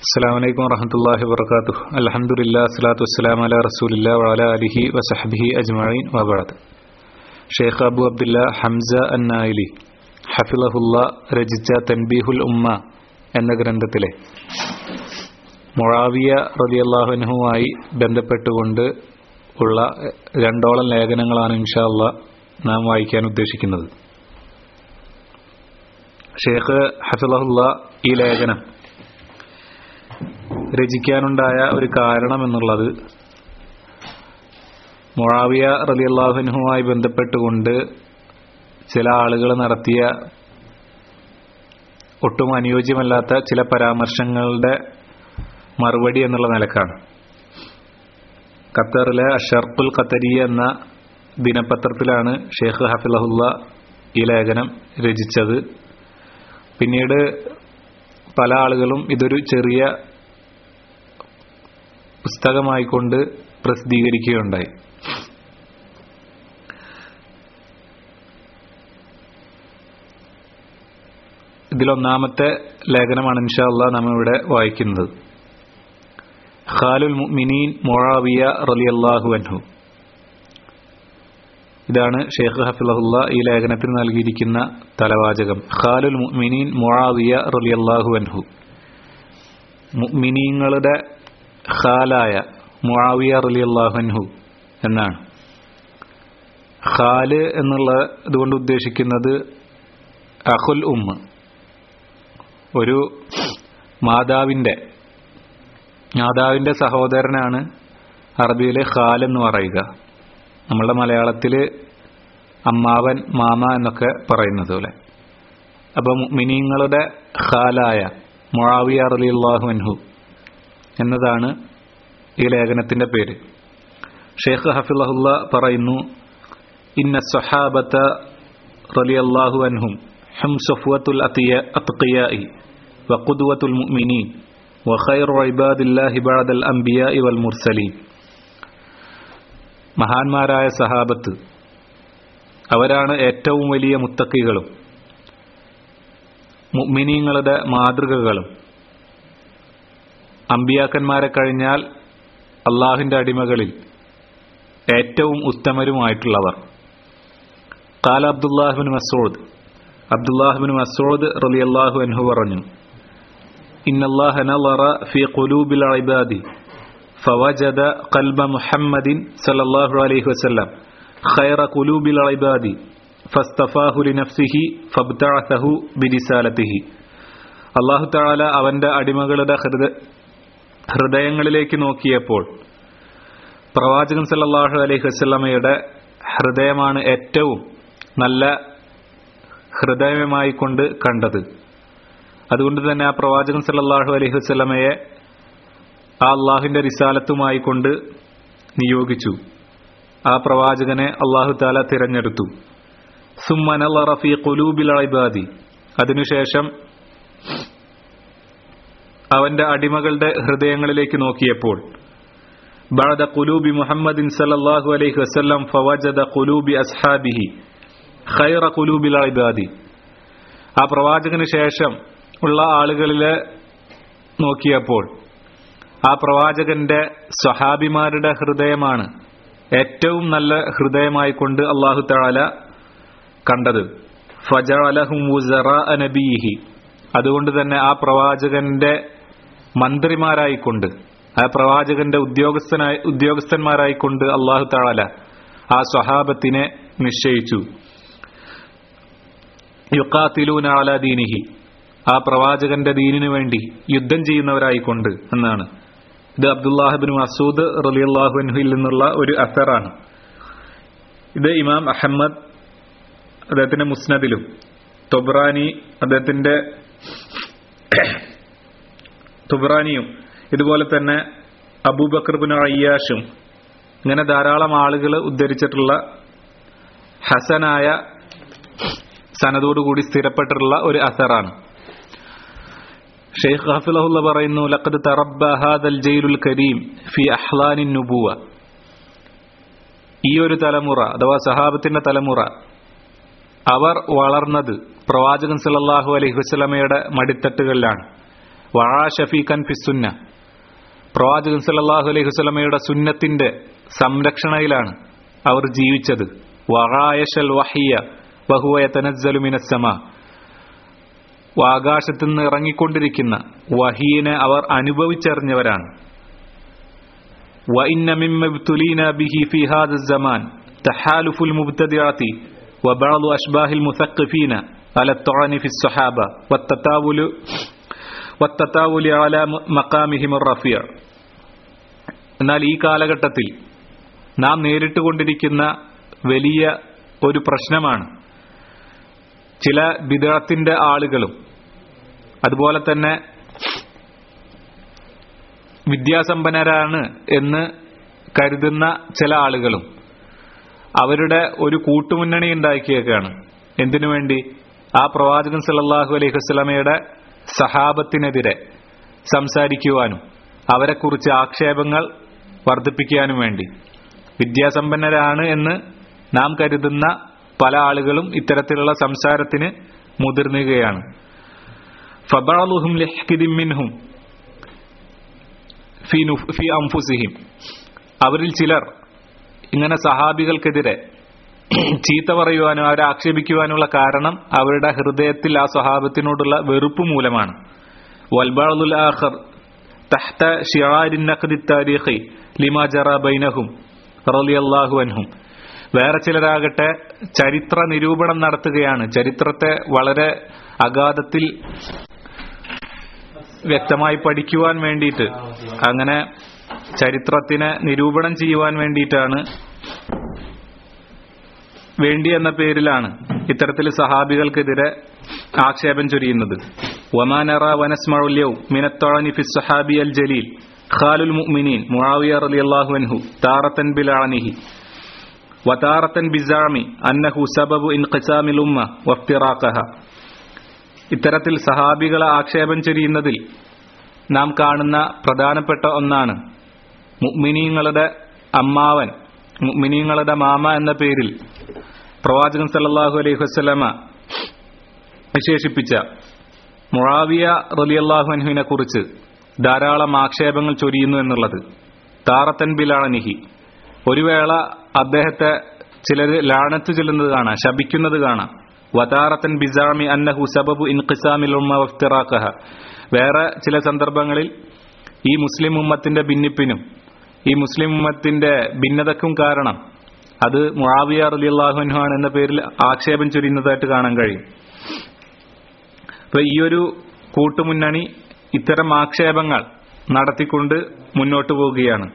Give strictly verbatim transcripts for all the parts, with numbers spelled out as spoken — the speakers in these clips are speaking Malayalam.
അസ്സലാമു അലൈക്കും വറഹ്മത്തുള്ളാഹി വബറകാതുഹു. അൽഹംദുലില്ലാഹി സ്വലാത്തു വസ്സലാമു അലാ റസൂലില്ലാഹി വഅലാ ആലിഹി വസഹ്ബിഹി അജ്മഈൻ വബഅദ്. ഷെയ്ഖ് അബു അബ്ദുല്ല ഹംസ അന്നായിലി ഹഫിളഹുല്ലാഹ് രചിച്ച തൻബീഹുൽ ഉമ്മ എന്ന ഗ്രന്ഥത്തിലെ മുആവിയ റളിയല്ലാഹു അൻഹുമായി ബന്ധപ്പെട്ടുകൊണ്ട് ഉള്ള രണ്ടോളം ലേഖനങ്ങളാണ് ഇൻഷാ അല്ലാഹ് നാം വായിക്കാൻ ഉദ്ദേശിക്കുന്നത്. ഷെയ്ഖ് ഹഫിളഹുല്ലാഹ് ഈ ലേഖനം രചിക്കാനുണ്ടായ ഒരു കാരണം എന്നുള്ളത് മുആവിയ റളിയല്ലാഹു അൻഹുമായി ബന്ധപ്പെട്ടുകൊണ്ട് ചില ആളുകൾ നടത്തിയ ഒട്ടും അനുയോജ്യമല്ലാത്ത ചില പരാമർശങ്ങളുടെ മറുപടി എന്നുള്ള നിലക്കാണ്. ഖത്തറിലെ അഷർഖുൽ ഖത്തരിയ എന്ന ദിനപത്രത്തിലാണ് ഷെയ്ഖ് ഹഫിളഹുല്ലാഹ് ഈ ലേഖനം രചിച്ചത്. പിന്നീട് പല ആളുകളും ഇതൊരു ചെറിയ പുസ്തകമായിക്കൊണ്ട് പ്രസിദ്ധീകരിക്കുകയുണ്ടായി. ഇതിലൊന്നാമത്തെ ലേഖനമാണ് ഇൻഷാ അല്ലാഹ് നാം ഇവിടെ വായിക്കുന്നത്. ഖാലുൽ മുഅ്മിനീൻ മുആവിയ റളിയല്ലാഹു അൻഹു. ഇതാണ് ഷെയ്ഖ് ഹഫിളഹുല്ലാഹ് ഈ ലേഖനത്തിന് നൽകിയിരിക്കുന്ന തലവാചകം. ഖാലുൽ മുഅ്മിനീൻ മുആവിയ റളിയല്ലാഹു അൻഹു. മുഅ്മിനീങ്ങളുടെ ഖാലായ മുആവിയ റളിയല്ലാഹു അൻഹു എന്നാണ്. ഖാല് എന്നുള്ള ഇതുകൊണ്ട് ഉദ്ദേശിക്കുന്നത് അഖുൽ ഉമ്മ, ഒരു മാതാവിന്റെ മാതാവിന്റെ സഹോദരനാണ് അറബിയിലെ ഖാൽ എന്ന് പറയുക. നമ്മളുടെ മലയാളത്തില് അമ്മാവൻ, മാമ എന്നൊക്കെ പറയുന്നത് പോലെ. അപ്പൊ മുഅ്മിനീങ്ങളുടെ ഖാലായ മുആവിയ റളിയല്ലാഹു അൻഹു എന്നതാണ് ഈ ലേഖനത്തിന്റെ പേര്. ഷെയ്ഖ് ഹഫിളഹുല്ലാഹ് പറയുന്നു, ഇന്ന സ്വഹാബത റളിയല്ലാഹു അൻഹും ഹും സഫ്വത്തുൽ അത്ഖിയാഇ വഖുദ്വത്തുൽ മുഅ്മിനീൻ വഖൈറു ഇബാദില്ലാഹി ബഅദൽ അംബിയാഇ വൽ മുർസലീൻ. മഹാന്മാരായ സഹാബത്ത് അവരാണ് ഏറ്റവും വലിയ മുത്തഖികളും മുഅ്മിനീങ്ങളുടെ മാതൃകകളും അമ്പിയാക്കന്മാരെ കഴിഞ്ഞാൽ അള്ളാഹുവിന്റെ അടിമകളിൽ ഏറ്റവും ഉത്തമരുമായിട്ടുള്ളവർ. ഖാല അബ്ദുല്ലാഹ് ഇബ്നു മസ്ഊദ്. അബ്ദുല്ലാഹ് ഇബ്നു മസ്ഊദ് റളിയല്ലാഹു അൻഹു പറഞ്ഞു, ഇന്നല്ലാഹ നളറ ഫീ ഖുലൂബിൽ ഇബാദി ഫവജദ ഖൽബ മുഹമ്മദിൻ സല്ലല്ലാഹു അലൈഹി വസല്ലം ഖൈറ ഖുലൂബിൽ ഇബാദി ഫസ്തഫാഹു ലിനഫ്സിഹി ഫബ്തഅസഹു ബിരിസാലതിഹി. അല്ലാഹു തആല അവന്റെ അടിമകളുടെ ഹൃദയങ്ങളിലേക്ക് നോക്കിയപ്പോൾ പ്രവാചകൻ സല്ലല്ലാഹു അലൈഹി വസല്ലമയുടെ ഹൃദയമാണ് ഏറ്റവും നല്ല ഹൃദയമായി കൊണ്ട് കണ്ടത്. അതുകൊണ്ട് തന്നെ ആ പ്രവാചകൻ സല്ലല്ലാഹു അലൈഹി വസല്ലമയെ ആ അള്ളാഹുവിന്റെ റിസാലത്തുമായി കൊണ്ട് നിയോഗിച്ചു. ആ പ്രവാചകനെ അള്ളാഹു തആല തിരഞ്ഞെടുത്തു. സുമ്മ നളറ ഫീ ഖുലൂബിൽ ഇബാദി. അതിനുശേഷം അവന്റെ അടിമകളുടെ ഹൃദയങ്ങളിലേക്ക് നോക്കിയപ്പോൾ ബഅദ ഖുലൂബി മുഹമ്മദിൻ സല്ലല്ലാഹു അലൈഹി വസല്ലം ഫവജദ ഖുലൂബി അസ്ഹാബിഹി ഖൈറ ഖുലൂബിൽ ഇബാദി. ആ പ്രവാചകന് ശേഷം ഉള്ള ആളുകളിലെ നോക്കിയപ്പോൾ ആ പ്രവാചകന്റെ സ്വഹാബിമാരുടെ ഹൃദയമാണ് ഏറ്റവും നല്ല ഹൃദയമായി കൊണ്ട് അല്ലാഹു തആല കണ്ടത്. ഫജഅലഹും വുസറാഅ നബിയിഹി. അതുകൊണ്ട് തന്നെ ആ പ്രവാചകന്റെ മന്ത്രിമാരായിക്കൊണ്ട്, ആ പ്രവാചകന്റെ ഉദ്യോഗസ്ഥനായി ഉദ്യോഗസ്ഥന്മാരായിക്കൊണ്ട് അല്ലാഹു തആല ആ സ്വഹാബത്തിനെ നിശ്ചയിച്ചു. യുഖാതിലൂന അലാ ദീനിഹി. ആ പ്രവാചകന്റെ ദീനിനു വേണ്ടി യുദ്ധം ചെയ്യുന്നവരായിക്കൊണ്ട് എന്നാണ്. ഇത് അബ്ദുല്ലാഹ് ഇബ്നു മസ്ഊദ് റളിയല്ലാഹു അൻഹുവിൽ നിന്നുള്ള ഒരു അസറാണ്. ഇത് ഇമാം അഹ്മദ് അദ്ദേഹത്തിന്റെ മുസ്നദിലും തൊബ്രാനി അദ്ദേഹത്തിന്റെ തുബ്രാനിയും ഇതുപോലെ തന്നെ അബൂബക്കർ ഇബ്നു അയ്യാഷും ഇങ്ങനെ ധാരാളം ആളുകൾ ഉദ്ധരിച്ചിട്ടുള്ള ഹസനായ സനദോടുകൂടി സ്ഥിരപ്പെട്ടിട്ടുള്ള ഒരു അസറാണ്. ഷെയ്ഖ് ഹഫിളഹുല്ലാഹ് പറയുന്നു, ലഖദ് തറബ്ബ ഹാദൽ ജൈലുൽ കരീം ഫി അഹ്ലാനിൻ നുബുവ. ഈ ഒരു തലമുറ അഥവാ സഹാബത്തിന്റെ തലമുറ അവർ വളർന്നത് പ്രവാചകൻ സല്ലല്ലാഹു അലൈഹി വസല്ലമയുടെ മടിത്തട്ടുകളിലാണ്. വആശ ഫീ കൻഫിസ് സുന്ന, പ്രവാചകൻ സല്ലല്ലാഹു അലൈഹി വസല്ലമയുടെ സുന്നത്തിന്റെ സംരക്ഷണയിലാണ് അവർ ജീവിച്ചത്. വആയശൽ വഹിയ വഹുവ യതനസ്സലു മിനസ് സമാ, ആകാശത്തു നിന്ന് ഇറങ്ങിക്കൊണ്ടിരിക്കുന്ന വഹീനെ അവർ അനുഭവിച്ചറിഞ്ഞവരാണ്. വഇന്ന മിമ്മ ഇബ്തുലീനാ ബിഹി ഫീ ഹാദ സമാൻ തഹാലുഫുൽ മുബ്തദിഅതി വബഅദു അശ്ബാഹിൽ മുസഖ്ഖിഫീന അല തഅനി ഫി സ്വഹാബ വത്തതാവുലു വത്തതാവുലി അലാ മഖാമിഹിം റഫീഅ. എന്നാൽ ഈ കാലഘട്ടത്തിൽ നാം നേരിട്ടുകൊണ്ടിരിക്കുന്ന വലിയ ഒരു പ്രശ്നമാണ് ചില ബിദ്അത്തിന്റെ ആളുകളും അതുപോലെ തന്നെ വിദ്യാസമ്പന്നരാണ് എന്ന് കരുതുന്ന ചില ആളുകളും അവരുടെ ഒരു കൂട്ടുമുന്നണി ഉണ്ടാക്കിയേക്കാണ്. എന്തിനു വേണ്ടി? ആ പ്രവാചകൻ സല്ലല്ലാഹു അലൈഹി വസല്ലമയുടെ സഹാബത്തിനെതിരെ സംസാരിക്കുവാനും അവരെക്കുറിച്ച് ആക്ഷേപങ്ങൾ വർദ്ധിപ്പിക്കാനും വേണ്ടി. വിദ്യാസമ്പന്നരാണ് എന്ന് നാം കരുതുന്ന പല ആളുകളും ഇത്തരത്തിലുള്ള സംസാരത്തിന് മുതിർന്നുകയാണ്. ഫബഅലുഹും ലിഹ്കിദിൻ മിൻഹും ഫീ ഫീ അൻഫുസിഹിം, അവരിൽ ചിലർ ഇങ്ങനെ സഹാബികൾക്കെതിരെ ചീത്ത പറയുവാനോ അവരെ ആക്ഷേപിക്കുവാനുള്ള കാരണം അവരുടെ ഹൃദയത്തിൽ ആ സ്വഹാബത്തിനോടുള്ള വെറുപ്പ് മൂലമാണ്. വൽബഅലുൽ ആഖർ തഹ്ത ശിആരിൻ നഖ്ദി താരീഖി ലിമാ ജറാ ബൈനഹും റളിയല്ലാഹു അൻഹും, വേറെ ചിലരാകട്ടെ ചരിത്ര നിരൂപണം നടത്തുകയാണ്. ചരിത്രത്തെ വളരെ അഗാധത്തിൽ വ്യക്തമായി പഠിക്കുവാൻ വേണ്ടിയിട്ട്, അങ്ങനെ ചരിത്രത്തിനെ നിരൂപണം ചെയ്യുവാൻ വേണ്ടിയിട്ടാണ് വേണ്ടി എന്ന പേരിലാണ് ഇത്തരത്തിൽ സഹാബികൾക്കെതിരെ ആക്ഷേപം ചൊരിയുന്നത്. വമാ നറാ വനസ്മഉ യൗം മിനത്ത്-തഅനി ഫി സ്വഹാബി അൽ ജലീൽ ഖാലുൽ മുഅ്മിനീൻ മുആവിയ റളിയല്ലാഹു അൻഹു താറത്തൻ ബിലഅനിഹി വതാറത്തൻ ബിസഅമി അന്നഹു സബബു ഇൻഖിസാമിൽ ഉമ്മ വഫ്തിറാഖഹ. ഇത്തരത്തിൽ സഹാബികളെ ആക്ഷേപം ചൊരിയുന്നതിൽ നാം കാണുന്ന പ്രധാനപ്പെട്ട ഒന്നാണ് മുഅ്മിനീങ്ങളുടെ അമ്മാവൻ, മുഅ്മിനീങ്ങളുടെ മാമ എന്ന പേരിൽ പ്രവാചകൻ സല്ലല്ലാഹു അലൈഹി വസല്ലമ വിശേഷിപ്പിച്ച മുആവിയ റളിയല്ലാഹു അൻഹുവിനെ കുറിച്ച് ധാരാളം ആക്ഷേപങ്ങൾ ചൊരിയുന്നു എന്നുള്ളത്. താറത്തൻ ബിലഅനിഹി, ഒരു വേള അദ്ദേഹത്തെ ചിലർ ലാനത്ത് ചൊല്ലുന്നത് കാണാം, ശപിക്കുന്നത് കാണാം. വതാറത്തൻ ബിസാമി അന്നഹു സബബു ഇൻഖിസാമിൽ ഉമ്മ വഫ്തിറാഖഹ, വേറെ ചില സന്ദർഭങ്ങളിൽ ഈ മുസ്ലിം ഉമ്മത്തിന്റെ ഭിന്നിപ്പിനും ഈ മുസ്ലിം ഉമ്മത്തിന്റെ ഭിന്നതക്കും കാരണം അത് മുആവിയ റളിയല്ലാഹു അൻഹു ആണ് എന്ന പേരിൽ ആക്ഷേപം ചൊരിയുന്നതായിട്ട് കാണാൻ കഴിയും. അപ്പൊ ഈ ഒരു കൂട്ടുമുന്നണി ഇത്തരം ആക്ഷേപങ്ങൾ നടത്തിക്കൊണ്ട് മുന്നോട്ടു പോവുകയാണ്.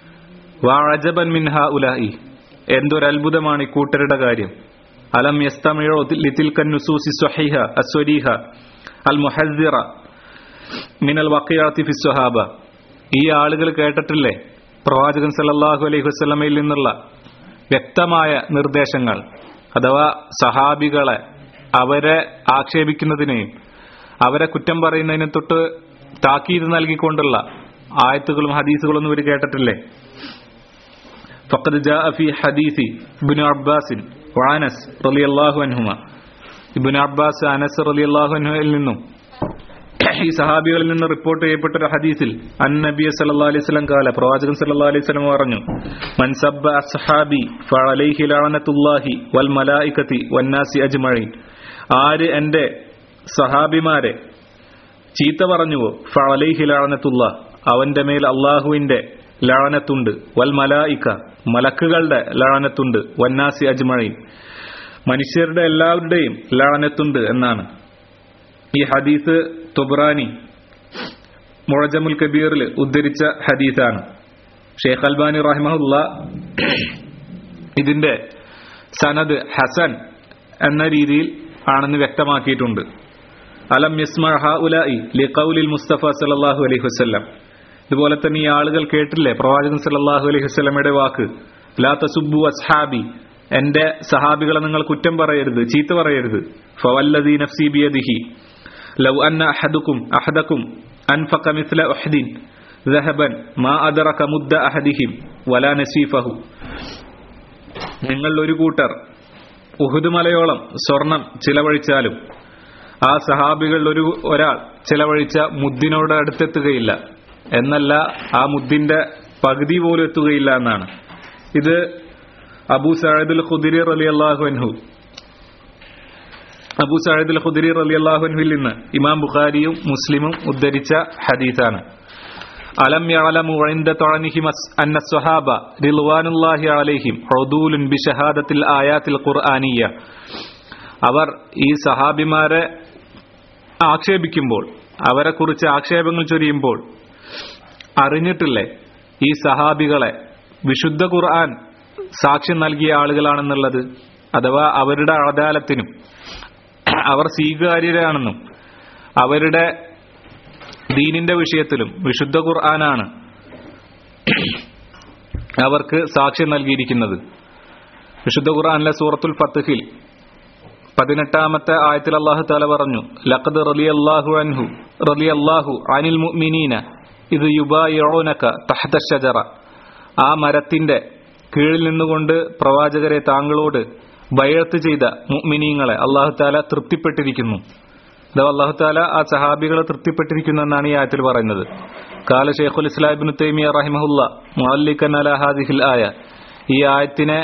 വഅജബൻ മിൻ ഹഉലാഇ, എന്തൊരത്ഭുതമാണ് ഈ കൂട്ടരുടെ കാര്യം. അലം യസ്തമിഉ ലിതിൽക നുസൂസി സ്വഹീഹ അസ്വരീഹ അൽ മുഹദ്ദിറ മിനൽ വഖിഅതി ഫി സ്വഹാബ. ഈ ആളുകൾ കേട്ടിട്ടില്ലേ പ്രവാചകൻ സല്ലല്ലാഹു അലൈഹി വസല്ലമയിൽ നിന്നുള്ള വ്യക്തമായ നിർദ്ദേശങ്ങൾ, അഥവാ സഹാബികളെ അവരെ ആക്ഷേപിക്കുന്നതിനെയും അവരെ കുറ്റം പറയുന്നതിനെ തൊട്ട് താക്കീത് നൽകിക്കൊണ്ടുള്ള ആയത്തുകളും ഹദീസുകളൊന്നും ഇവർ കേട്ടിട്ടില്ലേ? ഫഖദ് ജാഅ ഫീ ഹദീസി ഇബ്നു അബ്ബാസ് വഅനസ് റളിയല്ലാഹു അൻഹുമാ, ഇബ്നു അബ്ബാസ് അനസ് റളിയല്ലാഹു അൻഹുവിൽ നിന്നും ഈ സഹാബികളിൽ നിന്ന് റിപ്പോർട്ട് ചെയ്യപ്പെട്ട ഒരു ഹദീസിൽ അന്നബി സല്ലല്ലാഹു അലൈഹി വസല്ലം ഖാല, പ്രവാചകൻ സല്ലല്ലാഹു അലൈഹി വസല്ലം പറഞ്ഞു, മൻ സബ്ബ അസ്ഹാബി ഫഅലൈഹി ലഅനത്തുല്ലാഹി വൽ മലായികതി വന്നാസി അജ്മഈൻ, ആര് എന്റെ സഹാബിമാരെ ചീത്ത പറഞ്ഞുവോ ഫഅലൈഹി ലഅനത്തുല്ലാഹ്, അവന്റെ മേൽ അല്ലാഹുവിന്റെ ലഅനത്തുണ്ട്, വൽ മലായിക മലക്കുകളുടെ ലഅനത്തുണ്ട്, വന്നാസി അജ്മഈൻ മനുഷ്യരുടെ എല്ലാവരുടെയും ലഅനത്തുണ്ട് എന്നാണ്. ഈ ഹദീസ് തുബ്രാനി മുഅ്ജമുൽ കബീറിൽ ഉദ്ധരിച്ച ഹദീസാണ്. ഷെയ്ഖ് അൽബാനി റഹിമഹുല്ലാ ഇതിന്റെ സനദ് ഹസൻ എന്ന രീതിയിൽ ആണെന്ന് വ്യക്തമാക്കിയിട്ടുണ്ട്. അലം യസ്മഅ ഹഉലാഇ ലിഖൗലിൽ മുസ്തഫ സല്ലല്ലാഹു അലൈഹി വസല്ലം, ഇതുപോലെ തന്നെ ഈ ആളുകൾ കേട്ടില്ലേ പ്രവാചകൻ സല്ലല്ലാഹു അലൈഹി വസല്ലമയുടെ വാക്ക്, ലാ തസുബ്ബു അസ്ഹാബി, എന്റെ സഹാബികളെ നിങ്ങൾ കുറ്റം പറയരുത്, ചീത്ത പറയരുത്. ഫവല്ലദീ നഫ്സി ബിയദിഹി ലൗ അന്ന അഹദുക്കും അഹദക്കും അൻഫഖ മിസ്ല ഉഹദിൻ ദഹബൻ മാ അദറക മുദ്ദ അഹദിഹിം വലാ നസീഫഹു, നിങ്ങൾ ഒരു കൂട്ടർ ഉഹുദ് മലയോളം സ്വർണം ചിലവഴിച്ചാലും ആ സഹാബികളിൽ ഒരു ഒരാൾ ചെലവഴിച്ച മുദ്ദിനോട് അടുത്തെത്തുകയില്ല എന്നല്ല, ആ മുദ്ദിന്റെ പകുതി പോലും എത്തുകയില്ല എന്നാണ്. ഇത് അബൂ സഈദുൽ ഖുദരി റളിയല്ലാഹു അൻഹു അബൂ സഈദുൽ ഖുദരി റളിയല്ലാഹു അൻഹുവിൽ നിന്ന് ഇമാം ബുഖാരിയും മുസ്ലിമും ഉദ്ധരിച്ച ഹദീസാണ്. അലം യഅലമു ഇൻദ തഅനിഹിം അന്ന സ്വഹാബ റിദ്വാനുല്ലാഹി അലൈഹിം ഉദൂലുൻ ബിശഹാദത്തിൽ ആയാത്തിൽ ഖുർആനിയ്യ. അവർ ഈ സഹാബിമാരെ ആക്ഷേപിക്കുമ്പോൾ, അവരെ കുറിച്ച് ആക്ഷേപങ്ങൾ ചൊരിയുമ്പോൾ അറിഞ്ഞിട്ടില്ലേ ഈ സഹാബികളെ വിശുദ്ധ ഖുർആൻ സാക്ഷ്യം നൽകിയ ആളുകളാണെന്നുള്ളത്? അഥവാ അവരുടെ അദാലത്തിനും അവർ സ്വീകാര്യരാണെന്നും അവരുടെ ദീനിന്റെ വിഷയത്തിലും വിശുദ്ധ ഖുർആനാണ് അവർക്ക് സാക്ഷ്യം നൽകിയിരിക്കുന്നത്. വിശുദ്ധ ഖുർആനിലെ സൂറത്തുൽ ഫത്ഹിൽ പതിനെട്ടാമത്തെ ആയത്തിൽ അല്ലാഹു തആല പറഞ്ഞു, ലഖദ് റളിയല്ലാഹു അൻഹു റളിയല്ലാഹു അനിൽ മുഅ്മിനീന ഇദ് യുബായിഊനക തഹ്ത അഷ്ജറ. ആ മരത്തിന്റെ കീഴിൽ നിന്നുകൊണ്ട് പ്രവാചകരെ താങ്കളോട് ബൈഅത്ത് ചെയ്ത മുഅ്മിനീങ്ങളെ അല്ലാഹു തആല തൃപ്തിപ്പെട്ടിരിക്കുന്നു. അഥവാ അല്ലാഹു തആല ആ സഹാബികളെ തൃപ്തിപ്പെട്ടിരിക്കുന്നു എന്നാണ് ഈ ആയത്തിൽ പറയുന്നത്. ഖാല ശൈഖുൽ ഇസ്ലാം ഇബ്നു തൈമിയ്യ റഹിമഹുല്ലാ മുഅല്ലികൻ അലാ ഹാദിഹിൽ ആയ. ഈ ആയത്തിനെ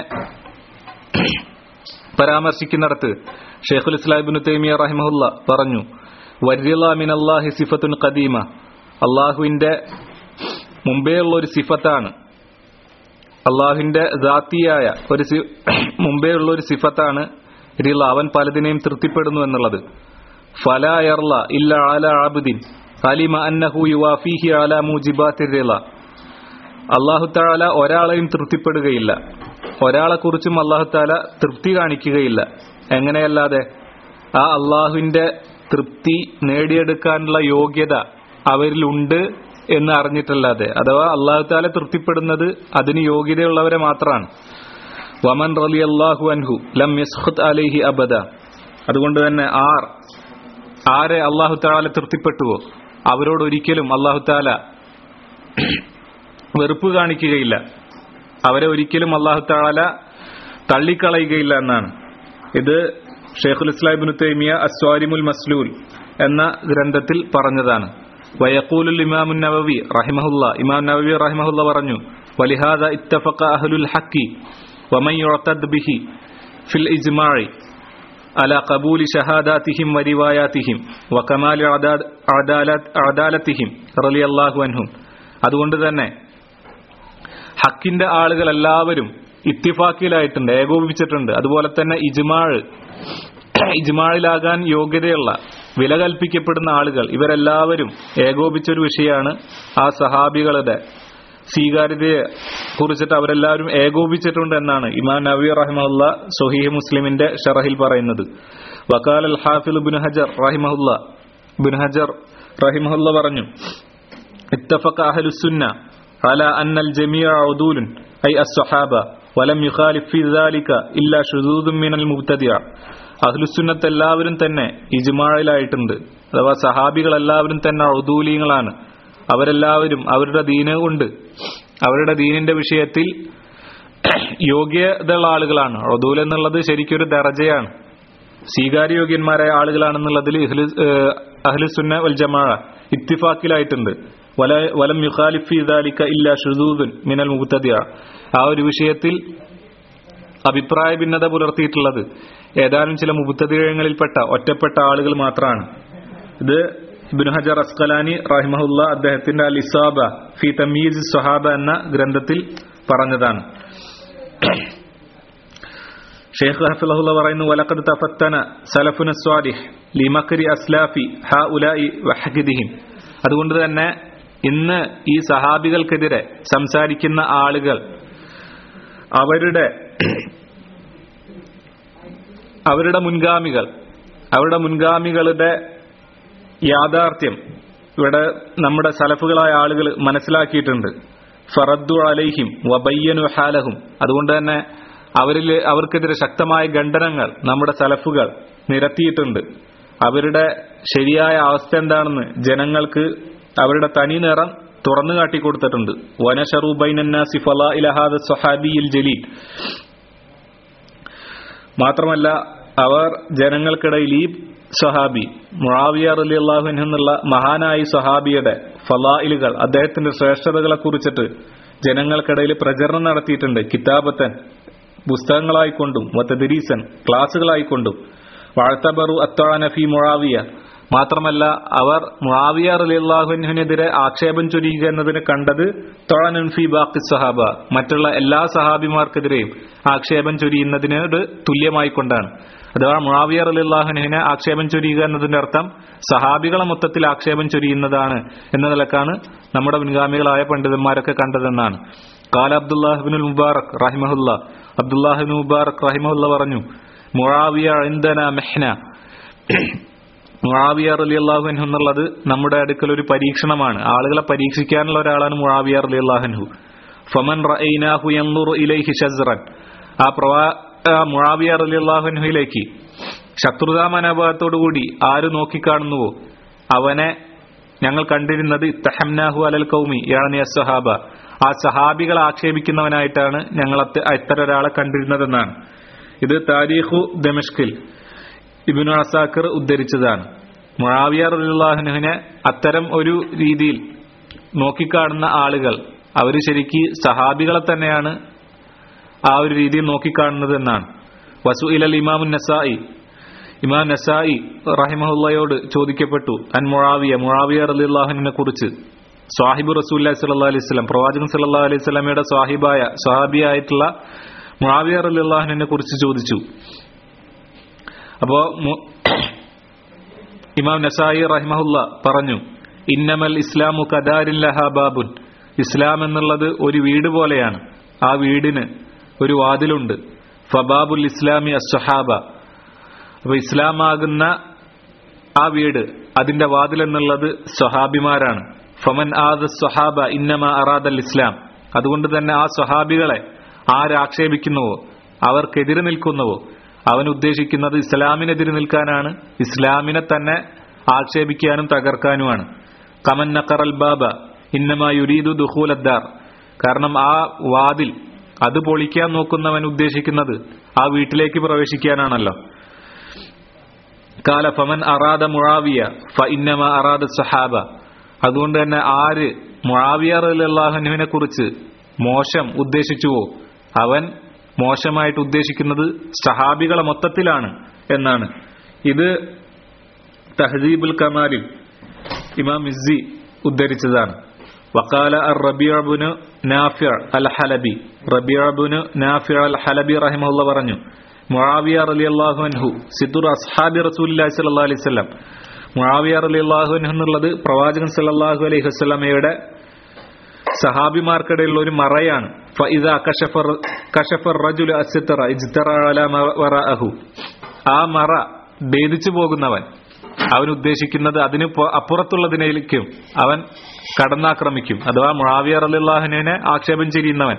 പരാമർശിക്കുന്നിടത്ത് ശൈഖുൽ ഇസ്ലാം ഇബ്നു തൈമിയ്യ റഹിമഹുല്ലാ പറഞ്ഞു, വരിള മിനല്ലാഹി സിഫത്തുൻ ഖദീമ. അല്ലാഹുവിന്റെ മുമ്പേ ഉള്ള ഒരു സിഫത്താണ്, അള്ളാഹുവിന്റെ ദാത്തിയായ ഒരു മുമ്പേ ഉള്ള ഒരു സിഫത്താണ് റിള. അവൻ പലതിനെയും തൃപ്തിപ്പെടുന്നു എന്നുള്ളത്. ഫലാ യർള ഇല്ല അലാ അബ്ദിൻ അലിമ അന്നഹു യുവാഫീഹി അലാ മൂജിബാത്തിർ റിള. അല്ലാഹു തആല ഒരാളെയും തൃപ്തിപ്പെടുകയില്ല, ഒരാളെ കുറിച്ചും അല്ലാഹു തആല തൃപ്തി കാണിക്കുകയില്ല. എങ്ങനെയല്ലാതെ? ആ അള്ളാഹുവിന്റെ തൃപ്തി നേടിയെടുക്കാനുള്ള യോഗ്യത അവരിലുണ്ട് എന്ന് അറിഞ്ഞിട്ടല്ലാതെ. അഥവാ അല്ലാഹു തആല തൃപ്തിപ്പെടുന്നത് അതിന് യോഗ്യതയുള്ളവരെ മാത്രമാണ്. വമൻ റളിയല്ലാഹു അൻഹു ലം യസ്ഖത് അലൈഹി അബദ. അതുകൊണ്ട് തന്നെ ആർ ആരെ അല്ലാഹു തആല തൃപ്തിപ്പെട്ടുവോ അവരോട് ഒരിക്കലും അല്ലാഹു തആല വെറുപ്പ് കാണിക്കുകയില്ല, അവരെ ഒരിക്കലും അല്ലാഹു തആല തള്ളിക്കളയുകയില്ല എന്നാണ്. ഇത് ഷൈഖുൽ ഇസ്ലാം ഇബ്നു തൈമിയ്യ അസ്വാരിമുൽ മസ്ലൂൽ എന്ന ഗ്രന്ഥത്തിൽ പറഞ്ഞതാണ്. വയഖൂലുൽ ഇമാമുൻ നവവി റഹിമഹുല്ലാ, ഇമാം നവവി റഹിമഹുല്ലാ പറഞ്ഞു, വലിഹാദ ഇത്തഫഖ അഹ്ലുൽ ഹഖ് വമൻ യുഅതദ് ബിഹി ഫിൽ ഇജ്മാഇ അലാ ഖബൂലി ഷഹാദാതിഹിം വരിവായാതിഹിം വകമാലി അദാലതിഹിം റളിയല്ലാഹു അൻഹും. അതുകൊണ്ട് തന്നെ ഹക്കിന്റെ ആളുകൾ എല്ലാവരും ഇത്തിഫാക്കിലായിട്ടുണ്ട്, ഏകോപിപ്പിച്ചിട്ടുണ്ട്. അതുപോലെ തന്നെ ഇജ്മാഅ് ഇജ്മാഇലാകാൻ യോഗ്യതയുള്ള വില കൽപ്പിക്കപ്പെടുന്ന ആളുകൾ ഇവരെല്ലാവരും ഏകോപിച്ചൊരു വിഷയമാണ് ആ സഹാബികളുടെ സ്വീകാര്യതയെ കുറിച്ചിട്ട് അവരെല്ലാവരും ഏകോപിച്ചിട്ടുണ്ട് എന്നാണ് ഇമാം നവവി റഹിമഹുല്ലാ സ്വഹീഹ് മുസ്ലിമിന്റെ ഷറഹിൽ പറയുന്നത്. വഖാല അൽ ഹാഫിദ് ഇബ്നു ഹജർ റഹിമഹുല്ലാ ഇബ്നു ഹജർ റഹിമഹുല്ലാ പറഞ്ഞു, ഇത്തഫഖ അഹ്ലുസ് സുന്ന അലാ അന്നൽ ജമീഅ ഉദൂലുൻ ഐ അസ്സഹാബ വലം യുഖാലിഫ് ഫീ ദാലിക ഇല്ലാ ശുദൂദുൻ മിനൽ മുബ്തദിഅ. അഹ്ലുസുന്നത്ത് എല്ലാവരും തന്നെ ഇജ്മാഇലായിട്ടുണ്ട്. അഥവാ സഹാബികൾ എല്ലാവരും തന്നെ ഉദൂലീങ്ങളാണ്. അവരെല്ലാവരും അവരുടെ ദീന് കൊണ്ട് അവരുടെ ദീനിന്റെ വിഷയത്തിൽ യോഗ്യതയുള്ള ആളുകളാണ്. ഉദൂൽ എന്നുള്ളത് ശരിക്കൊരു ദറജയാണ്, സ്വീകാര്യോഗ്യന്മാരായ ആളുകളാണെന്നുള്ളതിൽ അഹ്ലുസുന്ന വൽ ജമാഅ ഇത്തിഫാക്കിലായിട്ടുണ്ട്. വല വലം യുഖാലിഫ് ഫീ ദാലിക ഇല്ലാ ശുദൂദുൻ മിനൽ മുബ്തദിഅ. ആ ഒരു വിഷയത്തിൽ അഭിപ്രായ ഭിന്നത പുലർത്തിയിട്ടുള്ളത് ഏതാനും ചില മുബ്തദിഅകളിൽപ്പെട്ട ഒറ്റപ്പെട്ട ആളുകൾ മാത്രമാണ്. ഇത് ഇബ്നു ഹജർ അസ്ഖലാനി റഹിമഹുല്ലാ അദ്ദേഹത്തിന്റെ അൽ ഇസാബ ഫി തമീസ് സ്വഹാബ എന്ന ഗ്രന്ഥത്തിൽ പറഞ്ഞതാണ്. ഷെയ്ഖ് ഹഫിളഹുല്ലാ പറയുന്നു, വലഖദ് തഫത്തന സലഫുന സ്വാലിഹ് ലിമക്രി അസ്ലാഫി ഹഉലാഇ വഹഖദിഹിം. അതുകൊണ്ട് തന്നെ ഇന്ന് ഈ സഹാബികൾക്കെതിരെ സംസാരിക്കുന്ന ആളുകൾ അവരുടെ അവരുടെ മുൻഗാമികൾ അവരുടെ മുൻഗാമികളുടെ യാഥാർത്ഥ്യം ഇവിടെ നമ്മുടെ സലഫുകളായ ആളുകൾ മനസ്സിലാക്കിയിട്ടുണ്ട്. ഫറദ്ദു അലൈഹിം വബയ്യനു ഹാലഹും. അതുകൊണ്ട് തന്നെ അവരിൽ അവർക്കെതിരെ ശക്തമായ ഖണ്ഡനങ്ങൾ നമ്മുടെ സലഫുകൾ നിരത്തിയിട്ടുണ്ട്. അവരുടെ ശരിയായ അവസ്ഥ എന്താണെന്ന് ജനങ്ങൾക്ക് അവരുടെ തനി നിറം തുറന്നു കാട്ടിക്കൊടുത്തിട്ടുണ്ട്. വനശറു ബൈനന്നാസി ഫളാഇല ഹാദ സ്വഹാബിയിൽ ജലീൽ. മാത്രമല്ല അവർ ജനങ്ങൾക്കിടയിൽ ഈ സ്വഹാബി മുആവിയ റളിയല്ലാഹു അൻഹു എന്നുള്ള മഹാനായ സ്വഹാബിയുടെ ഫളായിലുകൾ, അദ്ദേഹത്തിന്റെ ശ്രേഷ്ഠതകളെ കുറിച്ചിട്ട് ജനങ്ങൾക്കിടയിൽ പ്രചരണം നടത്തിയിട്ടുണ്ട്. കിതാബത്തൻ, പുസ്തകങ്ങളായിക്കൊണ്ടും വതദരീസൻ, ക്ലാസുകളായിക്കൊണ്ടും. വഅതബറു അത്വാന ഫി മുആവിയ, മാത്രമല്ല അവർ മുആവിയ റളിയല്ലാഹു അൻഹുവിനെതിരെ ആക്ഷേപം ചൊരിയുക എന്നതിന് കണ്ടത് തഅനൻ ഫി ബാഖി സ്വഹാബ, മറ്റുള്ള എല്ലാ സഹാബിമാർക്കെതിരെയും ആക്ഷേപം ചൊരിയുന്നതിനോട് തുല്യമായി കൊണ്ടാണ്. അഥവാ മുആവിയ റളിയല്ലാഹു അൻഹുവിനെ ആക്ഷേപം ചൊരിയുക എന്നതിന്റെ അർത്ഥം സഹാബികളെ മൊത്തത്തിൽ ആക്ഷേപം ചൊരിയുന്നതാണ് എന്ന നിലക്കാണ് നമ്മുടെ മുൻഗാമികളായ പണ്ഡിതന്മാരൊക്കെ കണ്ടതെന്നാണ്. ഖാല അബ്ദുല്ലാഹ് ഇബ്നുൽ മുബാറക് റഹിമഹുല്ലാ, അബ്ദുല്ലാഹ് ഇബ്നു മുബാറക് റഹിമഹുല്ലാ പറഞ്ഞു, മുആവിയ ഇൻദനാ മിഹ്ന, മുആവിയ റളിയല്ലാഹു അൻഹു എന്നുള്ളത് നമ്മുടെ അടുക്കൽ ഒരു പരീക്ഷണമാണ്. ആളുകളെ പരീക്ഷിക്കാനുള്ള ഒരാളാണ് മുആവിയ റളിയല്ലാഹു അൻഹു. ഫമൻ റഅയ്നാഹു യൻദുറു ഇലൈഹി ശസ്റൻ, ആ പ്രവാ മുആവിയ റളിയല്ലാഹു അൻഹുവിലേക്ക് ശത്രുതാ മനോഭാവത്തോടുകൂടി ആര് നോക്കിക്കാണുന്നുവോ അവനെ ഞങ്ങൾ കണ്ടിരുന്നത് ഇത്തഹംനാഹു അലൽ ഖൗമി യാനി അസ്സഹാബ, ആ സഹാബികളെ ആക്ഷേപിക്കുന്നവനായിട്ടാണ് ഞങ്ങൾ ഇത്തരം ഒരാളെ കണ്ടിരുന്നതെന്നാണ്. ഇത് താരീഖു ദമിഷ്കിൽ ഇബ്നു അസാക്കിർ ഉദ്ധരിച്ചതാണ്. മുആവിയ റളിയല്ലാഹു അൻഹുവിനെ അത്തരം ഒരു രീതിയിൽ നോക്കിക്കാണുന്ന ആളുകൾ അവർ ശരിക്ക് സഹാബികളെ തന്നെയാണ് ആ ഒരു രീതിയിൽ നോക്കിക്കാണുന്നത് എന്നാണ്. വസുഇലൽ ഇമാം നസായി, ഇമാം നസായി റഹിമഹുള്ളയോട് ചോദിക്കപ്പെട്ടു അൻ മുആവിയ, മുആവിയ റളിയല്ലാഹു അൻഹുവിനെ കുറിച്ച്. സ്വാഹിബു റസൂലുള്ളാഹി സ്വല്ലല്ലാഹു അലൈഹി വസല്ലം, പ്രവാചകൻ സല്ലല്ലാഹു അലൈഹി വസല്ലമയുടെ സ്വാഹിബായ സ്വഹാബിയായിട്ടുള്ള മുആവിയ റളിയല്ലാഹു അൻഹുവിനെ കുറിച്ച് ചോദിച്ചു. അപ്പോ ഇമാം നസായി റഹിമഹുല്ല പറഞ്ഞു, ഇന്നമൽ ഇസ്ലാമു കദാരിൻ ലഹാ ബാബുൻ, ഇസ്ലാം എന്നുള്ളത് ഒരു വീട് പോലെയാണ്, ആ വീടിന് ഒരു വാതിലുണ്ട്. ഫബാബുൽ ഇസ്ലാമി അസ്സഹാബ, അപ്പൊ ഇസ്ലാമാകുന്ന ആ വീട്, അതിന്റെ വാതിൽ എന്നുള്ളത് സ്വഹാബിമാരാണ്. ഫമൻ ആദ സ്വഹാബ ഇന്നമാ അറാദൽ ഇസ്ലാം, അതുകൊണ്ട് തന്നെ ആ സ്വഹാബികളെ ആരാക്ഷേപിക്കുന്നുവോ, അവർക്കെതിരെ നിൽക്കുന്നുവോ, അവൻ ഉദ്ദേശിക്കുന്നത് ഇസ്ലാമിനെതിരെ നിൽക്കാനാണ്, ഇസ്ലാമിനെ തന്നെ ആക്ഷേപിക്കാനും തകർക്കാനുമാണ്. കമൻ നഖറൽ ബാബ ഇന്നമാ യുരീദു ദുഖൂലദ്ദാർ, കാരണം ആ വാതിൽ അത് പൊളിക്കാൻ നോക്കുന്നവൻ ഉദ്ദേശിക്കുന്നത് ആ വീട്ടിലേക്ക് പ്രവേശിക്കാനാണല്ലോ. കാല ഫമൻ അറാദ മുആവിയ ഫ ഇന്നമാ അറാദ സഹാബ, അതുകൊണ്ട് തന്നെ ആര് മുആവിയ റളിയല്ലാഹു അൻഹുവിനെ കുറിച്ച് മോശം ഉദ്ദേശിച്ചുവോ അവൻ മോശമായിട്ട് ഉദ്ദേശിക്കുന്നത് സഹാബികളെ മൊത്തത്തിലാണ് എന്നാണ്. ഇത് തഹ്ദീബുൽ കമാലിൽ ഇമാം മിസ്സി ഉദ്ധരിച്ചതാണ്. വഖാല അർ-റബീഉ ഇബ്നു നാഫിഅ അൽ-ഹലബി, റബീഉ ഇബ്നു നാഫിഅ അൽ-ഹലബി റഹിമഹുല്ലാഹ് പറഞ്ഞു, മുആവിയ റളിയല്ലാഹു അൻഹു സിദ്ദുർ അസ്ഹാബി റസൂലുള്ളാഹി സ്വല്ലല്ലാഹു അലൈഹി വസല്ലം, മുആവിയ റളിയല്ലാഹു അൻഹു എന്നുള്ളത് പ്രവാചകൻ സല്ലല്ലാഹു അലൈഹി വസല്ലമയുടെ സഹാബിമാർക്കിടയിലുള്ള ഒരു മറയാണ്. ഫഇദാ കശഫർ കശഫർ റജുലു അസ്തറ ഇജ്തറ അലാ വറഅഹു, ആ മറ ഭേദിച്ചു പോകുന്നവൻ, അവൻ ഉദ്ദേശിക്കുന്നത് അതിന് അപ്പുറത്തുള്ളതിനേക്കും അവൻ കടന്നാക്രമിക്കും. അഥവാ മുആവിയ റളിയല്ലാഹു അൻഹുവിനെ ആക്ഷേപം ചെയ്യുന്നവൻ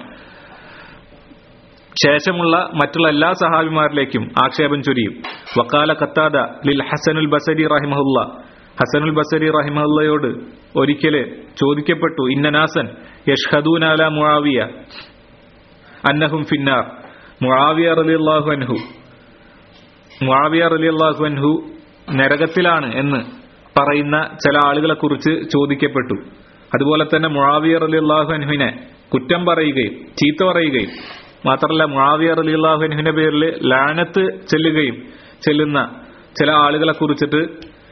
ശേഷമുള്ള മറ്റുള്ള എല്ലാ സഹാബിമാരിലേക്കും ആക്ഷേപം ചൊരിയും. വഖാല ഖത്താദ ലിൽ ഹസനുൽ ബസരി റഹിമഹുല്ലാ, ഹസനുൽ ബസരി റഹിമഹുല്ലയോട് ഒരിക്കല് ചോദിക്കപ്പെട്ടു, ഇന്നനാസൻ യഷ്ഹദൂന അലാ മുആവിയ അന്നഹും ഫിന്നാർ, മുആവിയ റളിയല്ലാഹു അൻഹു മുആവിയ റളിയല്ലാഹു അൻഹു നരകത്തിലാണ് എന്ന് പറയുന്ന ചില ആളുകളെ കുറിച്ച് ചോദിക്കപ്പെട്ടു. അതുപോലെ തന്നെ മുആവിയ റളിയല്ലാഹു അൻഹുവിനെ കുറ്റം പറയുകയും ചീത്ത പറയുകയും മാത്രമല്ല മുആവിയ റളിയല്ലാഹു അൻഹുവിന്റെ പേരിൽ ലാനത്ത് ചെല്ലുകയും ചെല്ലുന്ന ചില ആളുകളെ കുറിച്ചിട്ട്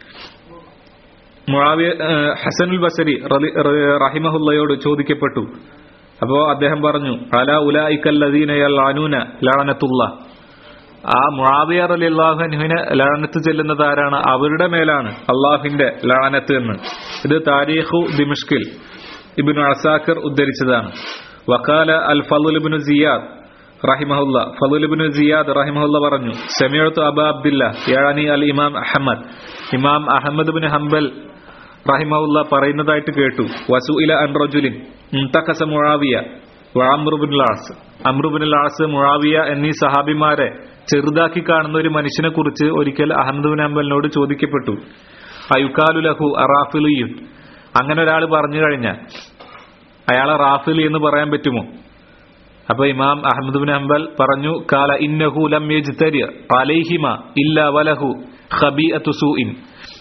മുആവിയ ഹസനുൽ ബസരി റഹിമഹുല്ലയോട് ചോദിക്കപ്പെട്ടു. അപ്പോ അദ്ദേഹം പറഞ്ഞു, അലാ ഉലൈകല്ലദീന യൽഅനൂന ലഅനത്തുല്ലാഹ്, ആ മുആവിയ റളിയല്ലാഹു അൻഹുവിനെ ലഅനത്ത് ചെല്ലുന്നത് ആരാണ്? അവരുടെ മേലാണ് അള്ളാഹുവിന്റെ ലഅനത്ത് എന്ന്. ഇത് താരീഖു ദിമിഷ്കിൽ ഇബ്നു അസാക്കിർ ഉദ്ധരിച്ചതാണ്. വഖാല അൽ ഫളൽ ഇബ്നു സിയാദ് റഹിമഹുല്ലാ, ഫളൽ ഇബ്നു സിയാദ് റഹിമഹുല്ലാ പറഞ്ഞു, സമീഅതു അബൂ അബ്ദുല്ലാ യാനി അൽ ഇമാം അഹ്മദ്, ഇമാം അഹ്മദ് ഇബ്നു ഹംബൽ റഹിമഹുല്ലാ പറയുന്നതായിട്ട് കേട്ടു. വസുഇല അൻ റജുലിൻ മുൻതഖസ മുആവിയ വ അംറു ഇബ്നുൽ ആസ്, അംറു ഇബ്നുൽ ആസ് മുആവിയ എന്നീ സഹാബിമാരെ ചെറുതാക്കി കാണുന്ന ഒരു മനുഷ്യനെ കുറിച്ച് ഒരിക്കൽ അഹ്മദ് ഇബ്നു ഹംബലിനോട് ചോദിക്കപ്പെട്ടു. അയുകാലു ലഹു അറാഫിലിയുൻ, അങ്ങനെ ഒരാൾ പറഞ്ഞു കഴിഞ്ഞാൽ അയാളെ റാഫിലി എന്ന് പറയാൻ പറ്റുമോ? അപ്പൊ ഇമാം അഹ്മദ് ഇബ്നു ഹംബൽ പറഞ്ഞു, കാല ഇന്നഹു ലം യജ്തരി അലൈഹിമ ഇല്ലാ വലഹു ഖബീഅത്തു സൂഇൻ.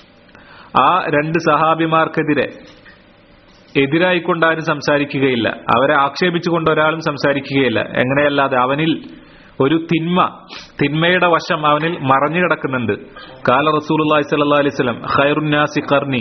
ആ രണ്ട് സഹാബിമാർക്കെതിരെ എതിരായിക്കൊണ്ടാരും സംസാരിക്കുകയില്ല, അവരെ ആക്ഷേപിച്ചുകൊണ്ട് ഒരാളും സംസാരിക്കുകയില്ല. എങ്ങനെയല്ലാതെ അവനിൽ ഒരു തിന്മ, തിന്മയുടെ വശം അവനിൽ മറഞ്ഞു കിടക്കുന്നുണ്ട്. കാല റസൂലുള്ളാഹി സ്വല്ലല്ലാഹു അലൈഹി വസല്ലം ഖൈറുൻ നാസി ഖർനി.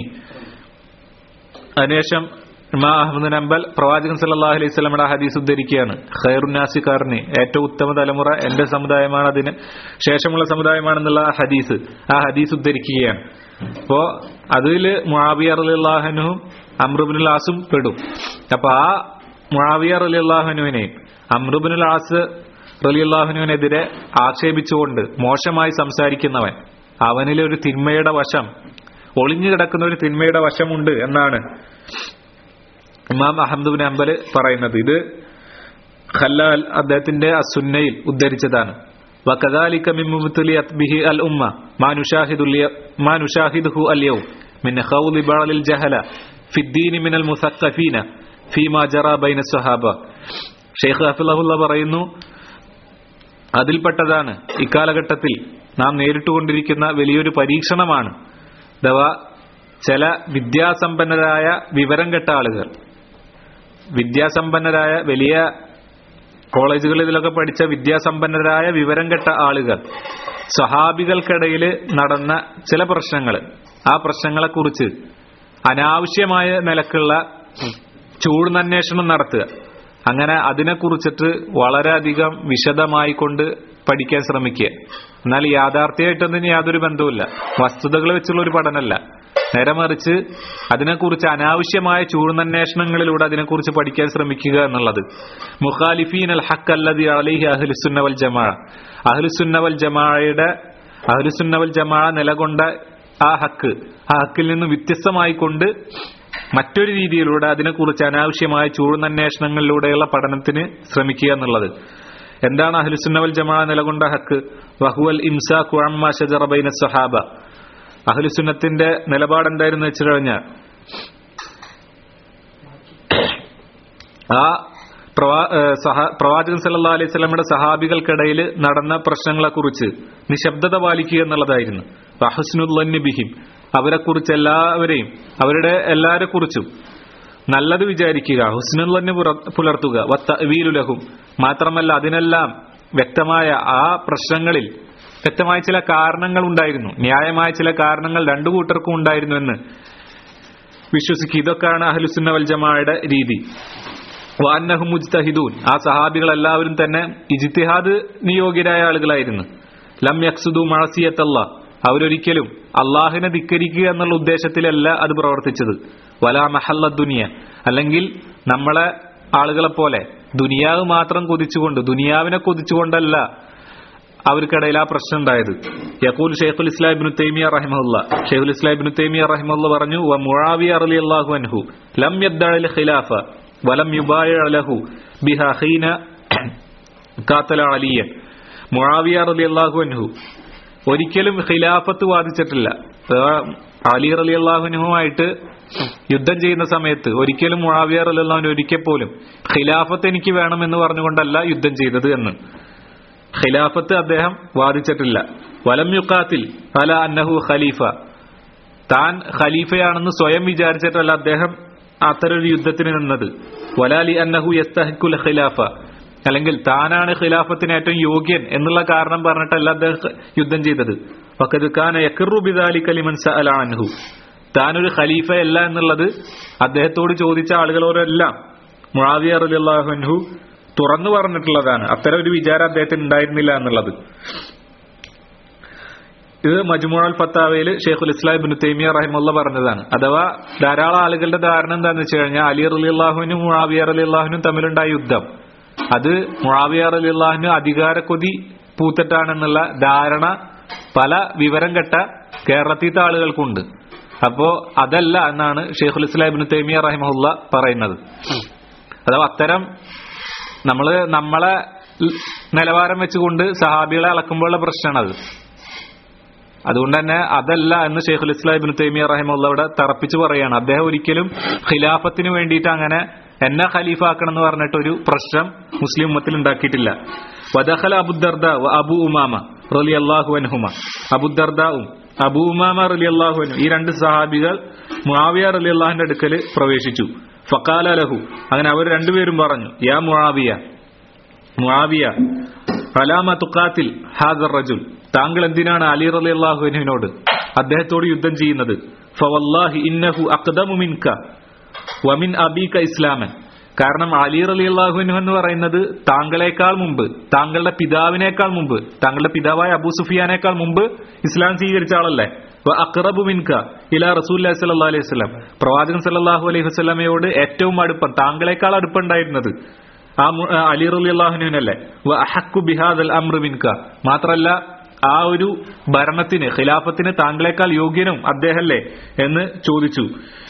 അതിനുശേഷം ഇമാം അഹ്മദ് ബിൻ ഹംബൽ പ്രവാചകൻ സല്ലല്ലാഹു അലൈഹി വസല്ലമയുടെ ഹദീസ് ഉദ്ധരിക്കുകയാണ്. ഖൈറുൻ നാസി ഖർനി, ഏറ്റവും ഉത്തമ തലമുറ എന്റെ സമുദായമാണ്, അതിന് ശേഷമുള്ള സമുദായമാണെന്നുള്ള ഹദീസ്, ആ ഹദീസ് ഉദ്ധരിക്കുകയാണ്. അപ്പോ അതില് മുആവിയ റളിയല്ലാഹു അൻഹും അംർ ഇബ്നുൽ ആസും പെടും. അപ്പൊ ആ മുആവിയ റളിയല്ലാഹു അൻഹുവിനെ അംർ ഇബ്നുൽ ആസ് റളിയല്ലാഹു അൻഹുവിനെതിരെ ആക്ഷേപിച്ചുകൊണ്ട് മോശമായി സംസാരിക്കുന്നവൻ, അവനിലെ ഒരു തിന്മയുടെ വശം, ഒളിഞ്ഞു കിടക്കുന്ന ഒരു തിന്മയുടെ വശമുണ്ട് എന്നാണ് ഇമാം അഹ്മദ് ബിൻ ഹംബൽ പറയുന്നത്. ഇത് ഖല്ലാൽ അദ്ദേഹത്തിന്റെ അസുന്നയിൽ ഉദ്ധരിച്ചതാണ്. വകദാലിക മിൻ മുബ്തലിയത് ബിഹി അൽ ഉമ്മ മാ നുശാഹിദു മാ നുശാഹിദുഹു അൽ യൗം മിൻ ഖൗലി ബഅദിൽ ജഹല ഫി الدين من المثقفين فيما جرى بين الصحابه. ഷെയ്ഖ് ഹഫിളഹുല്ലാഹ് പറയുന്നു, അതിൽപ്പെട്ടതാണ് ഇക്കാലഘട്ടത്തിൽ നാം നേരിട്ടുകൊണ്ടിരിക്കുന്ന വലിയൊരു പരീക്ഷണമാണ്. അഥവാ ചില വിദ്യാസമ്പന്നരായ വിവരം കെട്ട ആളുകൾ, വിദ്യാസമ്പന്നരായ വലിയ കോളേജുകളിലൊക്കെ പഠിച്ച വിദ്യാസമ്പന്നരായ വിവരം കെട്ട ആളുകൾ സ്വഹാബികൾക്കിടയിൽ നടന്ന ചില പ്രശ്നങ്ങൾ, ആ പ്രശ്നങ്ങളെക്കുറിച്ച് അനാവശ്യമായ നിലക്കുള്ള ചൂഴ്ന്നന്വേഷണം നടത്തുക. അങ്ങനെ അതിനെക്കുറിച്ചിട്ട് വളരെയധികം വിശദമായി കൊണ്ട് പഠിക്കാൻ ശ്രമിക്കുക. എന്നാൽ യാഥാർത്ഥ്യമായിട്ടൊന്നും യാതൊരു ബന്ധവുമില്ല, വസ്തുതകൾ വെച്ചുള്ള ഒരു പഠനമല്ല. നേരെ മറിച്ച് അതിനെക്കുറിച്ച് അനാവശ്യമായ ചൂഴ്ന്നന്വേഷണങ്ങളിലൂടെ അതിനെക്കുറിച്ച് പഠിക്കാൻ ശ്രമിക്കുക എന്നുള്ളത്. മുഖാലിഫീൻ അൽ ഹഖ് അല്ലദി അലൈഹി അഹ്ലുസുന്ന വൽ ജമാഅ, അഹ്ലുസുന്ന വൽ ജമാഅയുടെ അഹ്ലുസുന്ന വൽ ജമാഅ നിലകൊണ്ട ആ ഹക്ക്, ആ ഹക്കിൽ നിന്ന് വ്യത്യസ്തമായി കൊണ്ട് മറ്റൊരു രീതിയിലൂടെ അതിനെക്കുറിച്ച് അനാവശ്യമായ ചൂഴ്ന്നന്വേഷണങ്ങളിലൂടെയുള്ള പഠനത്തിന് ശ്രമിക്കുക എന്നുള്ളത്. എന്താണ് അഹ്ലുസുന്ന വൽ ജമാഅ നിലകൊണ്ട ഹക്ക്? വഹുവൽ ഇംസാഖു അമ്മാ ശജറ ബൈന സ്വഹാബ. അഹ്ലുസുന്നത്തിന്റെ നിലപാട് എന്തായിരുന്നു വെച്ചു കഴിഞ്ഞാൽ, ആ പ്രവാചകൻ സല്ലല്ലാഹു അലൈഹി വസല്ലമയുടെ സഹാബികൾക്കിടയിൽ നടന്ന പ്രശ്നങ്ങളെക്കുറിച്ച് നിശബ്ദത പാലിക്കുക എന്നുള്ളതായിരുന്നു. വഹസ്നുൽ ളന്നി ബിഹിം, അവരെക്കുറിച്ച് എല്ലാവരെയും, അവരുടെ എല്ലാരെ കുറിച്ചും നല്ലത് വിചാരിക്കുക, ഹുസ്നുൽ ളന്നി പുലർത്തുക. വത്തഅ്വീലു ലഹും, മാത്രമല്ല അതിനെല്ലാം വ്യക്തമായ, ആ പ്രശ്നങ്ങളിൽ വ്യക്തമായ ചില കാരണങ്ങൾ ഉണ്ടായിരുന്നു, ന്യായമായ ചില കാരണങ്ങൾ രണ്ടു കൂട്ടർക്കും ഉണ്ടായിരുന്നു എന്ന് വിശ്വസിക്കുക. ഇതൊക്കെയാണ് അഹ്ലുസുന്ന വൽ ജമാഅയുടെ രീതി. വഅന്നഹും മുജ്തഹിദൂൻ, ആ സഹാബികൾ എല്ലാവരും തന്നെ ഇജ്തിഹാദ് നിയോഗിതരായ ആളുകളായിരുന്നു. ലം യഖ്സുദു മഅസിയത്തല്ലാഹ്, അവരൊരിക്കലും അള്ളാഹിനെ ധിക്കരിക്കുക എന്നുള്ള ഉദ്ദേശത്തിലല്ല അത് പ്രവർത്തിച്ചത്. വലാ മഹല്ല ദുനിയ, അല്ലെങ്കിൽ നമ്മളെ ആളുകളെ പോലെ ദുനിയാവ് മാത്രം കൊതിച്ചുകൊണ്ട്, ദുനിയാവിനെ കൊതിച്ചുകൊണ്ടല്ല അവർക്കിടയിൽ ആ പ്രശ്നം ഉണ്ടായത്. യഖൂൽ ഷെയ്ഖുൽ ഇസ്ലാം ഇബ്നു തൈമിയ റഹിമഹുല്ലാ, ഷെയ്ഖുൽ ഇസ്ലാം ഇബ്നു തൈമിയ റഹിമഹുല്ലാ പറഞ്ഞു, വ മുആവിയ റളിയല്ലാഹു അൻഹു ലം യദ്ദഅൽ ഖിലാഫ വലം യുബായിഅ ലഹു ബിഹാ ഹീന ഖാതല അലിയ. മുആവിയ റളിയല്ലാഹു അൻഹു ഒരിക്കലും ഖിലാഫത്ത് വാദിച്ചിട്ടില്ല. അലി റളിയല്ലാഹു അൻഹുമായിട്ട് യുദ്ധം ചെയ്യുന്ന സമയത്ത് ഒരിക്കലും മുആവിയ റളിയല്ലാഹു അൻഹു ഒരിക്കൽ പോലും ഖിലാഫത്ത് എനിക്ക് വേണമെന്ന് പറഞ്ഞുകൊണ്ടല്ല യുദ്ധം ചെയ്തത് എന്ന്, ഖിലാഫത്ത് അദ്ദേഹം വാദിച്ചിട്ടില്ല. വലം യുഖാത്തിൽ അല അന്നഹു ഖലീഫ, താൻ ഖലീഫയാണെന്ന് സ്വയം വിചാരിച്ചിട്ടല്ല അദ്ദേഹം അത്തരൊരു യുദ്ധത്തിന് നിന്നത്. വലാലി അന്നഹു യസ്തഹിഖുൽ ഖിലാഫ, അല്ലെങ്കിൽ താനാണ് ഖിലാഫത്തിന് ഏറ്റവും യോഗ്യൻ എന്നുള്ള കാരണം പറഞ്ഞിട്ടല്ല അദ്ദേഹം യുദ്ധം ചെയ്തത്. വഖദ് കാന യഖറു ബിദാലിക ലിമൻ സഅല അൻഹു, താനൊരു ഖലീഫയല്ല എന്നുള്ളത് അദ്ദേഹത്തോട് ചോദിച്ച ആളുകളോടെല്ലാം മുആവിയ റളിയല്ലാഹു അൻഹു തുറന്നു പറഞ്ഞിട്ടുള്ളതാണ്. അത്തരം ഒരു വിചാരം അദ്ദേഹത്തിന് ഉണ്ടായിരുന്നില്ല എന്നുള്ളത്. ഇത് മജ്മുഅൽ ഫത്താവയിൽ ഷെയ്ഖുൽ ഇസ്ലാം ഇബ്നു തൈമിയ റഹിമഹുല്ലാഹ് പറഞ്ഞതാണ്. അഥവാ ധാരാളം ആളുകളുടെ ധാരണ എന്താണെന്ന് വെച്ച് കഴിഞ്ഞാൽ, അലി റളിയല്ലാഹുവിനും മുആവിയ റളിയല്ലാഹുവിനും തമ്മിലുണ്ടായ യുദ്ധം അത് മുആവിയ റളിയല്ലാഹുവിന് അധികാരക്കൊതി പൂത്തിട്ടാണെന്നുള്ള ധാരണ പല വിവരം കെട്ട കേരളത്തിലത്തെ ആളുകൾക്കുണ്ട്. അപ്പോ അതല്ല എന്നാണ് ഷെയ്ഖുൽ ഇസ്ലാം ഇബ്നു തൈമിയ റഹിമഹുല്ലാഹ് പറയുന്നത്. അഥവാ അത്തരം നമ്മള് നമ്മളെ നിലവാരം വെച്ചുകൊണ്ട് സഹാബികളെ അളക്കുമ്പോഴുള്ള പ്രശ്നമാണത്. അതുകൊണ്ട് തന്നെ അതല്ല എന്ന് ഷെയ്ഖുൽ ഇസ്ലാം ഇബ്നു തൈമിയ റഹിമഹുല്ലാഹ് ഇവിടെ തറപ്പിച്ച് പറയാണ്. അദ്ദേഹം ഒരിക്കലും ഖിലാഫത്തിന് വേണ്ടിയിട്ട് അങ്ങനെ എന്നെ ഖലീഫ ആക്കണം എന്ന് പറഞ്ഞിട്ട് ഒരു പ്രശ്നം മുസ്ലിം ഉമ്മത്തിൽ ഉണ്ടാക്കിയിട്ടില്ല. വദഖല അബൂദർദ വ അബൂ ഉമാമ റളിയല്ലാഹു അൻഹുമ, അബൂദർദാവും അബൂ ഉമാമ റളിയല്ലാഹു അൻഹു, ഈ രണ്ട് സഹാബികൾ മുആവിയ റളിയല്ലാഹുവിന്റെ അടുക്കൽ പ്രവേശിച്ചു. ഫഖാല ലഹു, അങ്ങനെ അവർ രണ്ടുപേരും പറഞ്ഞു, യാ മുആവിയ, മുആവിയ, അലാമ തുഖാതിൽ ഹാദർ റജുൽ, താങ്കൾ എന്തിനാണ് അലി റളിയല്ലാഹു അൻഹുവിനോട് അദ്ദേഹത്തോട് യുദ്ധം ചെയ്യുന്നത്? ഫവല്ലാഹി ഇന്നഹു അഖ്ദമു മിൻക വമിൻ അബീക ഇസ്ലാമൻ, കാരണം അലി റളിയല്ലാഹു അൻഹു എന്ന് പറയുന്നത് താങ്കളെക്കാൾ മുമ്പ്, താങ്കളുടെ പിതാവിനേക്കാൾ മുമ്പ്, താങ്കളുടെ പിതാവായ അബൂ സുഫിയാനേക്കാൾ മുമ്പ് ഇസ്ലാം സ്വീകരിച്ച ആളല്ലേ. അഖ്റബു മിൻക ഇലാ റസൂലുള്ളാഹി സ്വല്ലല്ലാഹു അലൈഹി വസല്ലം, പ്രവാചകൻ സല്ലല്ലാഹു അലൈഹി വസല്ലമയോട് ഏറ്റവും അടുപ്പം, താങ്കളെക്കാൾ അടുപ്പം ഉണ്ടായിരുന്നത് ആ അലി റളിയല്ലാഹു അൻഹുവിനല്ലേ. വ അഹഖു ബിഹാദൽ അംർ മിൻക, മാത്രല്ല ആ ഒരു ഭരണത്തിന്, ഖിലാഫത്തിന് താങ്കളെക്കാൾ യോഗ്യനും അദ്ദേഹല്ലേ എന്ന് ചോദിച്ചു.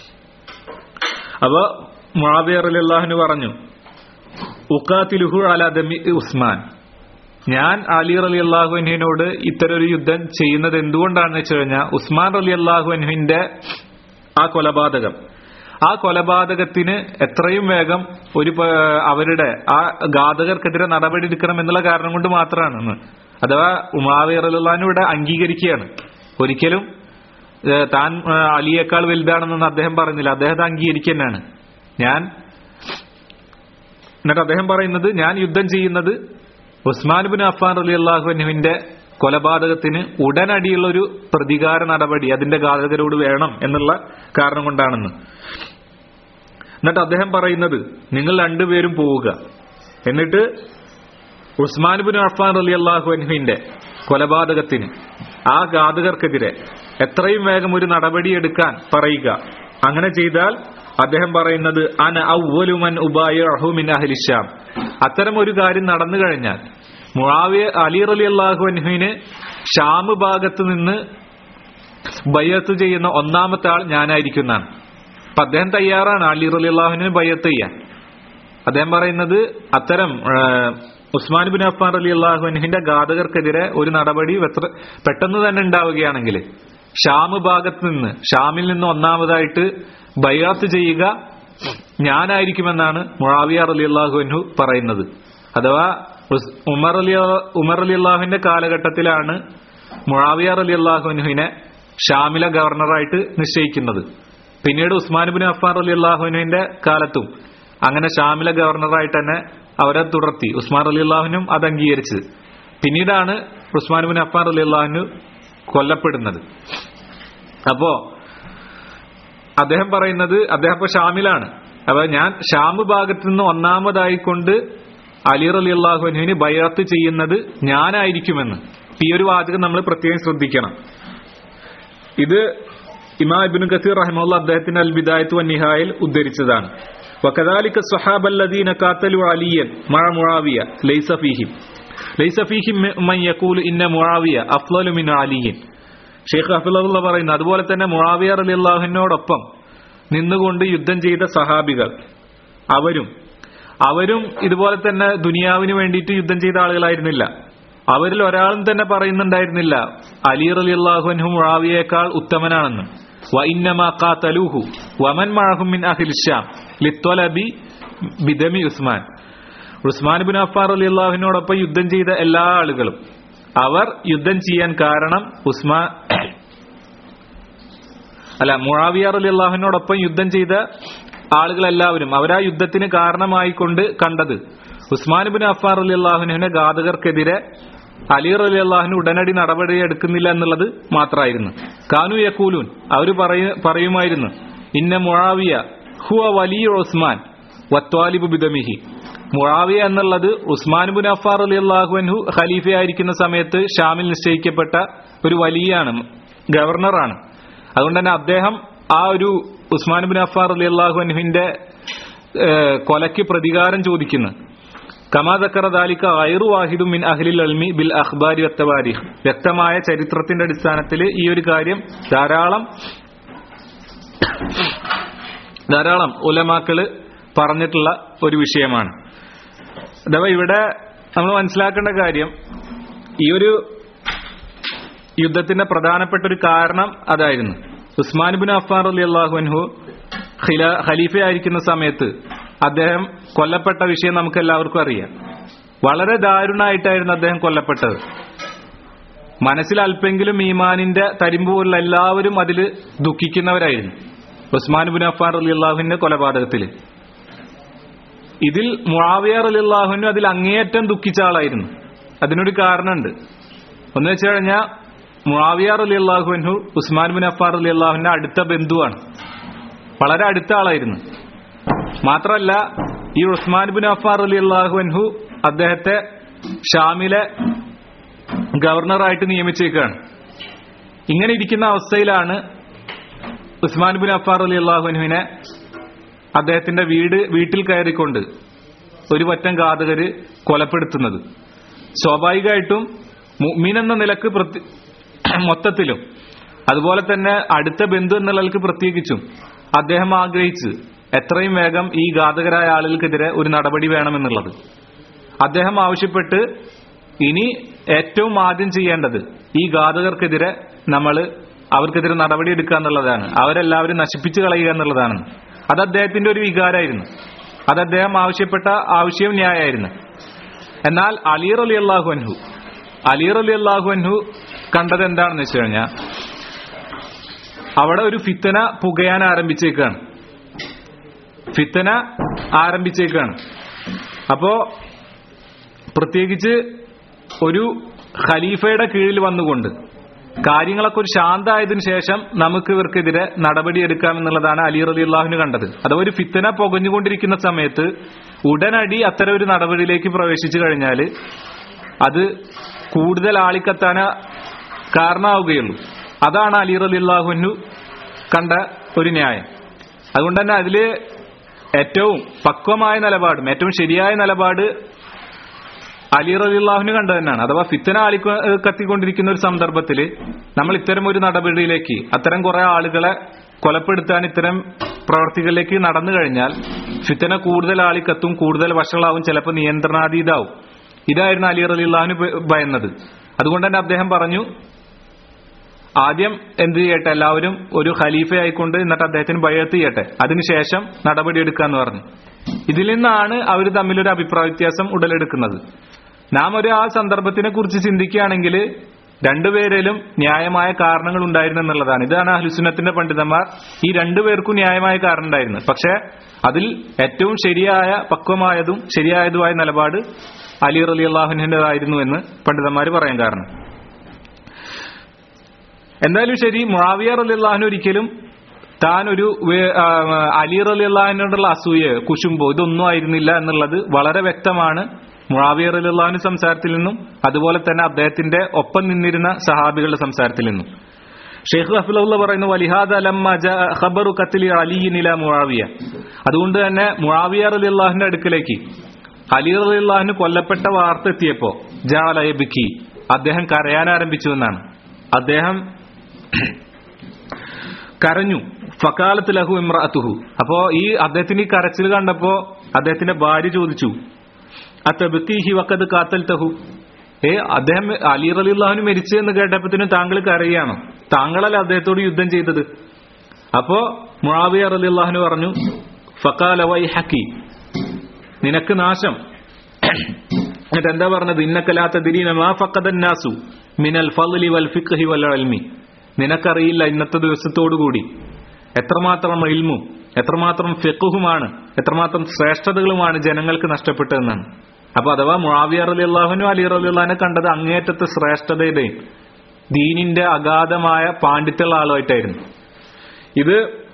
അപ്പൊ മുആവിയ റളിയല്ലാഹു അൻഹു പറഞ്ഞു, ഉഖാതിലുഹു അലാ ദമി ഉസ്മാൻ, ഞാൻ അലി റളിയല്ലാഹു അൻഹുവിനോട് ഇത്തരൊരു യുദ്ധം ചെയ്യുന്നത് എന്തുകൊണ്ടാണെന്ന് വെച്ച് കഴിഞ്ഞാൽ ഉസ്മാൻ റളിയല്ലാഹു അൻഹുവിന്റെ ആ കൊലപാതകം, ആ കൊലപാതകത്തിന് എത്രയും വേഗം ഒരു അവരുടെ ആ ഘാതകർക്കെതിരെ നടപടി എടുക്കണം എന്നുള്ള കാരണം കൊണ്ട് മാത്രമാണ്. അഥവാ മുആവിയ റളിയല്ലാഹു അൻഹു ഇവിടെ അംഗീകരിക്കുകയാണ്. ഒരിക്കലും താൻ അലിയേക്കാൾ വലുതാണെന്നൊന്നും അദ്ദേഹം പറഞ്ഞില്ല, അദ്ദേഹത്തെ അംഗീകരിക്കുന്നതാണ്. ഞാൻ എന്നിട്ട് അദ്ദേഹം പറയുന്നത്, ഞാൻ യുദ്ധം ചെയ്യുന്നത് ഉസ്മാൻ ഇബ്നു അഫ്ഫാൻ റളിയല്ലാഹു അൻഹുവിന്റെ കൊലപാതകത്തിന് ഉടനടിയുള്ള ഒരു പ്രതികാര നടപടി അതിന്റെ ഘാതകരോട് വേണം എന്നുള്ള കാരണം കൊണ്ടാണെന്ന്. എന്നിട്ട് അദ്ദേഹം പറയുന്നത്, നിങ്ങൾ രണ്ടുപേരും പോവുക, എന്നിട്ട് ഉസ്മാൻ ഇബ്നു അഫ്ഫാൻ റളിയല്ലാഹു അൻഹുവിന്റെ കൊലപാതകത്തിന് ആ ഘാതകർക്കെതിരെ എത്രയും വേഗം ഒരു നടപടി എടുക്കാൻ പറയുക. അങ്ങനെ ചെയ്താൽ അദ്ദേഹം പറയുന്നത്, അന അവ്വലു മൻ ഉബായിഉഹു മിൻ അഹ്ലി ശാം, അത്തരം ഒരു കാര്യം നടന്നു കഴിഞ്ഞാൽ മുആവിയ അലി റളിയല്ലാഹു അൻഹുവിന് ഷാം ഭാഗത്ത് നിന്ന് ബൈഅത്ത് ചെയ്യുന്ന ഒന്നാമത്തെ ആൾ ഞാനായിരിക്കുന്നതാണ്. അപ്പൊ അദ്ദേഹം തയ്യാറാണ് അലി റളിയല്ലാഹു അൻഹുവിന് ബൈഅത്ത് ചെയ്യാൻ. അദ്ദേഹം പറയുന്നത്, അത്തരം ഉസ്മാൻ ഇബ്നു അഫ്ഫാൻ റളിയല്ലാഹു അൻഹുവിന്റെ ഘാതകർക്കെതിരെ ഒരു നടപടി പെട്ടെന്ന് തന്നെ ഉണ്ടാവുകയാണെങ്കിൽ ഷാം ഭാഗത്ത് നിന്ന്, ഷാമിൽ നിന്ന് ഒന്നാമതായിട്ട് ബൈഅത്ത് ചെയ്യുക ഞാനായിരിക്കുമെന്നാണ് മുആവിയ റളിയല്ലാഹു അൻഹു പറയുന്നത്. അഥവാ ഉമർ അലി ഉമർ റളിയല്ലാഹുവിന്റെ കാലഘട്ടത്തിലാണ് മുആവിയ റളിയല്ലാഹു അൻഹുവിനെ ഷാമിലെ ഗവർണറായിട്ട് നിശ്ചയിക്കുന്നത്. പിന്നീട് ഉസ്മാൻ ഇബ്നു അഫ്ഫാൻ റളിയല്ലാഹു അൻഹുവിന്റെ കാലത്തും അങ്ങനെ ഷാമിലെ ഗവർണറായിട്ട് തന്നെ അവരെ തുടർത്തി. ഉസ്മാൻ റളിയല്ലാഹുവിനും അത് അംഗീകരിച്ചത്. പിന്നീടാണ് ഉസ്മാൻ ഇബ്നു അഫ്ഫാൻ റളിയല്ലാഹു അൻഹു കൊല്ലപ്പെടുന്നത്. അപ്പോ അദ്ദേഹം പറയുന്നത്, അദ്ദേഹം ഇപ്പൊ ഷാമിലാണ്, അപ്പൊ ഞാൻ ഷാം ഭാഗത്ത് നിന്ന് ഒന്നാമതായിക്കൊണ്ട് അലി റളിയല്ലാഹു അൻഹുവിന് ബൈഅത്ത് ചെയ്യുന്നത് ഞാനായിരിക്കുമെന്ന്. ഈ ഒരു വാചകം നമ്മൾ പ്രത്യേകം ശ്രദ്ധിക്കണം. ഇത് ഇമാം ഇബ്നു കസീർ റഹിമഹുല്ലാഹ് അദ്ദേഹത്തിന്റെ അൽ ബിദായത്തു വൻ നിഹായയിൽ ഉദ്ധരിച്ചതാണ്. വകദാലിക സ്വഹാബ അല്ലദീന ഖാതലു അലിയൻ മഅ മുആവിയ ലൈസ ഫീഹിം ലൈസ ഫീഹിം മൻ യഖൂലു ഇന്ന മുആവിയ അഫ്ളലു മിൻ അലിയിൻ. ഷെയ്ഖ് ഹഫിളഹുല്ലാഹ് പറയുന്നു, അതുപോലെ തന്നെ മുആവിയ റളിയല്ലാഹുവിനോടൊപ്പം നിന്നുകൊണ്ട് യുദ്ധം ചെയ്ത സഹാബികൾ അവരും അവരും ഇതുപോലെ തന്നെ ദുനിയാവിന് വേണ്ടിയിട്ട് യുദ്ധം ചെയ്ത ആളുകളായിരുന്നില്ല. അവരിൽ ഒരാളും തന്നെ പറയുന്നുണ്ടായിരുന്നില്ല അലി റളിയല്ലാഹു അൻഹു മുആവിയയേക്കാൾ ഉത്തമനാണെന്ന്. വഇന്നമാ ഖാതലൂഹു വമൻ മഅഹും മിൻ അഹ്ലി ശാം ലിത്വലബി ബിദമി ഉസ്മാൻ. ഉസ്മാൻ ഇബ്നു അഫ്ഫാൻ റളിയല്ലാഹുവിനോടൊപ്പം യുദ്ധം ചെയ്ത എല്ലാ ആളുകളും അവർ യുദ്ധം ചെയ്യാൻ കാരണം ഉസ്മാൻ അല്ല മുആവിയ റളിയല്ലാഹുവിനോടൊപ്പം യുദ്ധം ചെയ്ത ആളുകളെല്ലാവരും അവരാ യുദ്ധത്തിന് കാരണമായിക്കൊണ്ട് കണ്ടത് ഉസ്മാൻ ഇബ്നു അഫ്ഫാൻ റളിയല്ലാഹുവിന്റെ ഘാതകർക്കെതിരെ അലി റളിയല്ലാഹു ഉടനടി നടപടി എടുക്കുന്നില്ല എന്നുള്ളത് മാത്രമായിരുന്നു. കാനു യഖൂലൂൻ, അവർ പറയുമായിരുന്നു, ഇന്ന മുആവിയ ഹുവ വലിയ ഉസ്മാൻ വത്വാലിബു ബിദമിഹി. മുആവിയ എന്നുള്ളത് ഉസ്മാൻ ഇബ്നു അഫ്ഫാൻ റളിയല്ലാഹു അൻഹു ഖലീഫയായിരിക്കുന്ന സമയത്ത് ഷാമിൽ നിശ്ചയിക്കപ്പെട്ട ഒരു വലിയാണ്, ഗവർണറാണ്. അതുകൊണ്ട് തന്നെ അദ്ദേഹം ആ ഒരു ഉസ്മാൻ ഇബ്നു അഫ്ഫാൻ റളിയല്ലാഹു അൻഹുവിന്റെ കൊലയ്ക്ക് പ്രതികാരം ചോദിക്കുന്നു. കമാ ദക്കറ ദാലിക ഗൈറു വാഹിദും മിൻ അഹ്ലിൽ ഇൽമി ബിൽ അഖ്ബാരി വത്തവാരീഖ്. വ്യക്തമായ ചരിത്രത്തിന്റെ അടിസ്ഥാനത്തിൽ ഈ ഒരു കാര്യം ധാരാളം ധാരാളം ഉലമാക്കള് പറഞ്ഞിട്ടുള്ള ഒരു വിഷയമാണ്. അഥവാ ഇവിടെ നമ്മൾ മനസ്സിലാക്കേണ്ട കാര്യം, ഈ ഒരു യുദ്ധത്തിന്റെ പ്രധാനപ്പെട്ട ഒരു കാരണം അതായിരുന്നു. ഉസ്മാൻ ഇബ്നു അഫ്ഫാൻ റളിയല്ലാഹു അൻഹു ഖലീഫയായിരിക്കുന്ന സമയത്ത് അദ്ദേഹം കൊല്ലപ്പെട്ട വിഷയം നമുക്ക് എല്ലാവർക്കും അറിയാം. വളരെ ദാരുണമായിട്ടായിരുന്നു അദ്ദേഹം കൊല്ലപ്പെട്ടത്. മനസ്സിൽ അല്പെങ്കിലും ഈമാനിന്റെ തരിമ്പ് പോലുള്ള എല്ലാവരും അതിൽ ദുഃഖിക്കുന്നവരായിരുന്നു ഉസ്മാൻ ഇബ്നു അഫ്ഫാൻ റളിയല്ലാഹുവിന്റെ കൊലപാതകത്തില്. ഇതിൽ മുആവിയ റളിയല്ലാഹു അതിൽ അങ്ങേയറ്റം ദുഃഖിച്ച ആളായിരുന്നു. അതിനൊരു കാരണമുണ്ട്. ഒന്ന് വെച്ച് കഴിഞ്ഞാൽ മുആവിയ റളിയല്ലാഹു അൻഹു ഉസ്മാൻ ഇബ്നു അഫ്ഫാൻ റളിയല്ലാഹുവിന്റെ അടുത്ത ബന്ധുവാണ്, വളരെ അടുത്ത ആളായിരുന്നു. മാത്രമല്ല ഈ ഉസ്മാൻ ഇബ്നു അഫ്ഫാൻ റളിയല്ലാഹു അൻഹു അദ്ദേഹത്തെ ഷാമിലെ ഗവർണറായിട്ട് നിയമിച്ചേക്കാണ്. ഇങ്ങനെ ഇരിക്കുന്ന അവസ്ഥയിലാണ് ഉസ്മാൻ ഇബ്നു അഫ്ഫാൻ റളിയല്ലാഹു അൻഹുവിനെ അദ്ദേഹത്തിന്റെ വീട് വീട്ടിൽ കയറിക്കൊണ്ട് ഒരു പറ്റം ഘാതകര് കൊലപ്പെടുത്തുന്നത്. സ്വാഭാവികമായിട്ടും മുഅ്മിൻ എന്ന നിലക്ക് മൊത്തത്തിലും അതുപോലെ തന്നെ അടുത്ത ബന്ധു എന്ന നിലക്ക് പ്രത്യേകിച്ചും അദ്ദേഹം ആഗ്രഹിച്ച് എത്രയും വേഗം ഈ ഘാതകരായ ആളുകൾക്കെതിരെ ഒരു നടപടി വേണമെന്നുള്ളത്. അദ്ദേഹം ആവശ്യപ്പെട്ട് ഇനി ഏറ്റവും ആദ്യം ചെയ്യേണ്ടത് ഈ ഘാതകർക്കെതിരെ നമ്മൾ അവർക്കെതിരെ നടപടി എടുക്കുക എന്നുള്ളതാണ്, അവരെല്ലാവരും നശിപ്പിച്ചു കളയുക എന്നുള്ളതാണ്. അത് അദ്ദേഹത്തിന്റെ ഒരു വികാരമായിരുന്നു. അത് അദ്ദേഹം ആവശ്യപ്പെട്ട ആവശ്യം ന്യായമായിരുന്നു. എന്നാൽ അലി റളിയല്ലാഹു അൻഹു അലി റളിയല്ലാഹു അൻഹു കണ്ടത് എന്താണെന്ന് വെച്ച് കഴിഞ്ഞാൽ അവിടെ ഒരു ഫിത്തന പുകയാൻ ആരംഭിച്ചേക്കാണ് ഫിത്തന ആരംഭിച്ചേക്കാണ് അപ്പോ പ്രത്യേകിച്ച് ഒരു ഖലീഫയുടെ കീഴിൽ വന്നുകൊണ്ട് കാര്യങ്ങളൊക്കെ ഒരു ശാന്തമായതിനു ശേഷം നമുക്ക് ഇവർക്കെതിരെ നടപടിയെടുക്കാമെന്നുള്ളതാണ് അലി റളിയല്ലാഹുവിന് കണ്ടത്. അഥവാ ഒരു ഫിത്തന പുകഞ്ഞുകൊണ്ടിരിക്കുന്ന സമയത്ത് ഉടനടി അത്തരം ഒരു നടപടിയിലേക്ക് പ്രവേശിച്ചു കഴിഞ്ഞാൽ അത് കൂടുതൽ ആളിക്കത്താൻ കാരണമാവുകയുള്ളൂ. അതാണ് അലി റളിയല്ലാഹു കണ്ട ഒരു ന്യായം. അതുകൊണ്ട് തന്നെ അതില് ഏറ്റവും പക്വമായ നിലപാടും ഏറ്റവും ശരിയായ നിലപാട് അലി റളിയല്ലാഹുവിന് കണ്ടു തന്നെയാണ്. അഥവാ ഫിത്തന ആളി കത്തിക്കൊണ്ടിരിക്കുന്ന ഒരു സന്ദർഭത്തിൽ നമ്മൾ ഇത്തരം ഒരു നടപടിയിലേക്ക് അത്തരം കുറെ ആളുകളെ കൊലപ്പെടുത്താൻ ഇത്തരം പ്രവർത്തികളിലേക്ക് നടന്നു കഴിഞ്ഞാൽ ഫിത്തന കൂടുതൽ ആളിക്കത്തും, കൂടുതൽ വഷളാവും, ചിലപ്പോൾ നിയന്ത്രണാതീതാവും. ഇതായിരുന്നു അലി റളിയല്ലാഹുവിന് ഭയന്നത്. അതുകൊണ്ട് തന്നെ അദ്ദേഹം പറഞ്ഞു, ആദ്യം എന്ത് ചെയ്യട്ടെ, എല്ലാവരും ഒരു ഖലീഫയായിക്കൊണ്ട് എന്നിട്ട് അദ്ദേഹത്തിന് ബൈഅത്ത് ചെയ്യട്ടെ, അതിനുശേഷം നടപടിയെടുക്കാന്ന് പറഞ്ഞു. ഇതിൽ നിന്നാണ് അവർ തമ്മിലൊരു അഭിപ്രായ വ്യത്യാസം ഉടലെടുക്കുന്നത്. നാം ഒരു ആ സന്ദർഭത്തിനെ കുറിച്ച് ചിന്തിക്കുകയാണെങ്കിൽ രണ്ടുപേരിലും ന്യായമായ കാരണങ്ങൾ ഉണ്ടായിരുന്നു എന്നുള്ളതാണ്. ഇതാണ് അഹ്ലുസുന്നത്തിന്റെ പണ്ഡിതന്മാർ, ഈ രണ്ടുപേർക്കും ന്യായമായ കാരണം ഉണ്ടായിരുന്നു. പക്ഷെ അതിൽ ഏറ്റവും ശരിയായ പക്വമായതും ശരിയായതുമായ നിലപാട് അലി റളിയല്ലാഹുവിന്റേതായിരുന്നു എന്ന് പണ്ഡിതന്മാർ പറയാൻ കാരണം. എന്തായാലും ശരി, മുആവിയ റളിയല്ലാഹു ഒരിക്കലും താൻ ഒരു അലി റളിയല്ലാഹുവിനോടുള്ള അസൂയ, കുശുമ്പോ ഇതൊന്നും ആയിരുന്നില്ല എന്നുള്ളത് വളരെ വ്യക്തമാണ് മുആവിയ റളിയല്ലാഹു സംസാരത്തിൽ നിന്നും അതുപോലെ തന്നെ അദ്ദേഹത്തിന്റെ ഒപ്പം നിന്നിരുന്ന സഹാബികളുടെ സംസാരത്തിൽ നിന്നും. ഷെയ്ഖ് ഹഫ്ലഹുല്ലാഹ് പറയുന്നു, വലിഹാദ ലമ്മ ജാഅ ഖബറു ഖത്ലി അലിയിൻ ഇലാ മുആവിയ. അതുകൊണ്ട് തന്നെ മുആവിയ റളിയല്ലാഹുവിന്റെ അടുക്കലേക്ക് അലി റളിയല്ലാഹു കൊല്ലപ്പെട്ട വാർത്ത എത്തിയപ്പോ ജഅല യബ്കി, അദ്ദേഹം കരയാൻ ആരംഭിച്ചു എന്നാണ്. അദ്ദേഹം കരഞ്ഞു. ഫഖാലത്ത് ലഹു ഇംറഅതുഹു, അപ്പോ ഈ അദ്ദേഹത്തിന് ഈ കരച്ചിൽ കണ്ടപ്പോ അദ്ദേഹത്തിന്റെ ഭാര്യ ചോദിച്ചു, അതബ്കീഹി വഖദ് ഖാതൽതഹു, ഏ അദ്ദേഹം അലി റളിയല്ലാഹു മരിച്ചു എന്ന് കേട്ടപ്പോഴത്തേനും താങ്കൾ കരയുകയാണോ? താങ്കളല്ല അദ്ദേഹത്തോട് യുദ്ധം ചെയ്തത്. അപ്പോ മുആവിയ റളിയല്ലാഹു പറഞ്ഞു, ഫഖാല വൈഹക്കി, നിനക്ക് നാശം. എന്നിട്ട് എന്താ പറഞ്ഞത്? ഇന്നക ലാ തദ്രീന മാ ഫഖദൻ നാസു മിനൽ ഫളി വൽ ഫിഖ്ഹി വൽ ഇൽമി, നിനക്കറിയില്ല ഇന്നത്തെ ദിവസത്തോടുകൂടി എത്രമാത്രം ഇൽമും എത്രമാത്രം ഫിഖ്ഹുമാണ് എത്രമാത്രം ശ്രേഷ്ഠതകളുമാണ് ജനങ്ങൾക്ക് നഷ്ടപ്പെട്ടതെന്നാണ്. അപ്പൊ അഥവാ മുആവിയ റളിയല്ലാഹു അലി റളിയല്ലാഹുവിനെ കണ്ടത് അങ്ങേയറ്റത്തെ ശ്രേഷ്ഠതയുടെയും ദീനിന്റെ അഗാധമായ പാണ്ഡിത്യമുള്ള ആളുമായിട്ടായിരുന്നു. ഇത്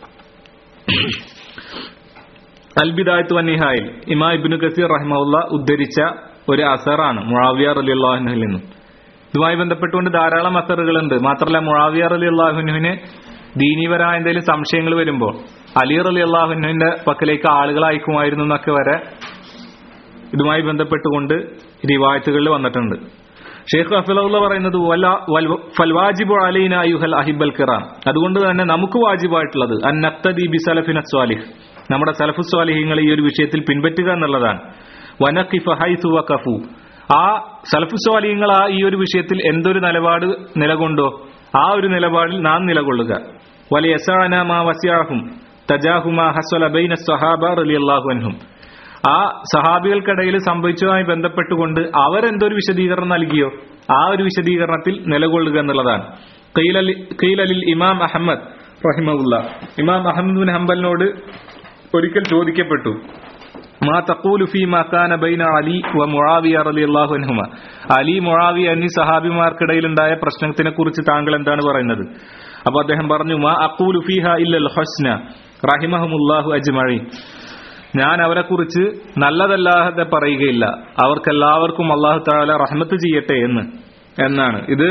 അൽ ബിദായത്ത് വന്നിഹായിൽ ഇമാം ഇബ്നു കസീർ റഹിമഹുല്ലാഹ് ഉദ്ധരിച്ച ഒരു അസറാണ് മുആവിയ റളിയല്ലാഹു അൻഹുവിൽ നിന്നും. ഇതുമായി ബന്ധപ്പെട്ടുകൊണ്ട് ധാരാളം അസറുകളുണ്ട്. മാത്രമല്ല മുആവിയ റളിയല്ലാഹു അൻഹുവിന് ദീനീപരമായ എന്തെങ്കിലും സംശയങ്ങൾ വരുമ്പോൾ അലി റളിയല്ലാഹു അൻഹുവിന്റെ പക്കലേക്ക് ആളുകൾ അയക്കുമായിരുന്നു എന്നൊക്കെ വരെ ഇതുമായി ബന്ധപ്പെട്ടുകൊണ്ട് റിവായത്തുകളിൽ വന്നിട്ടുണ്ട്. ഷെയ്ഖ് ഹഫ്ലഹുല്ലാഹ് പറയുന്നത്, ഫൽവാജിബു അലൈനാ അയ്യുഹൽ അഹിബ്ബൽ കിറാം, അതുകൊണ്ട് തന്നെ നമുക്ക് വാജിബായിട്ടുള്ളത് അൻ നഖ്തദി ബിസലഫിന സ്വാലിഹ്, നമ്മുടെ സലഫു സ്വാലിഹീങ്ങളെ ഈ ഒരു വിഷയത്തിൽ പിൻപറ്റുക എന്നുള്ളതാണ്. വനഖിഫ ഹൈസു വഖഫു, ആ സലഫു സ്വാലിഹീങ്ങൾ ആ ഈ ഒരു വിഷയത്തിൽ എന്തൊരു നിലപാട് നിലകൊണ്ടോ ആ ഒരു നിലപാടിൽ നാം നിലകൊള്ളുക. വലിയസഅനാ മാ വസിഅഹും തജാഹുമാ ഹസ്വല ബൈന സ്വഹാബ റളിയല്ലാഹു അൻഹും, ആ സഹാബികൾക്കിടയിൽ സംഭവിച്ചതുമായി ബന്ധപ്പെട്ടുകൊണ്ട് അവരെന്തൊരു വിശദീകരണം നൽകിയോ ആ ഒരു വിശദീകരണത്തിൽ നിലകൊള്ളുക എന്നുള്ളതാണ്. ഖീലലിൽ ഇമാം അഹമ്മദ് റഹിമഹുല്ലാ, ഇമാം അഹമ്മദ് ബിൻ ഹംബലിനോട് ഒരിക്കൽ ചോദിക്കപ്പെട്ടു, മാ തഖൂലു ഫീമാ കാന ബൈന അലി വ മുആവിയ റളിയല്ലാഹു അൻഹുമ, അലി മുആവിയ എന്നീ സഹാബിമാർക്കിടയിൽ ഉണ്ടായ പ്രശ്നത്തിനെ കുറിച്ച് താങ്കൾ എന്താണ് പറയുന്നത്? അപ്പൊ അദ്ദേഹം പറഞ്ഞു, മാ അഖൂലു ഫീഹാ ഇല്ലൽ ഹുസ്ന റഹിമഹുമുല്ലാഹു അജ്മഈൻ, ഞാൻ അവരെ കുറിച്ച് നല്ലതല്ലാതെ പറയുകയില്ല, അവർക്കെല്ലാവർക്കും അല്ലാഹു തആല റഹ്മത്ത് ചെയ്യട്ടെ എന്ന് എന്നാണ്. ഇത്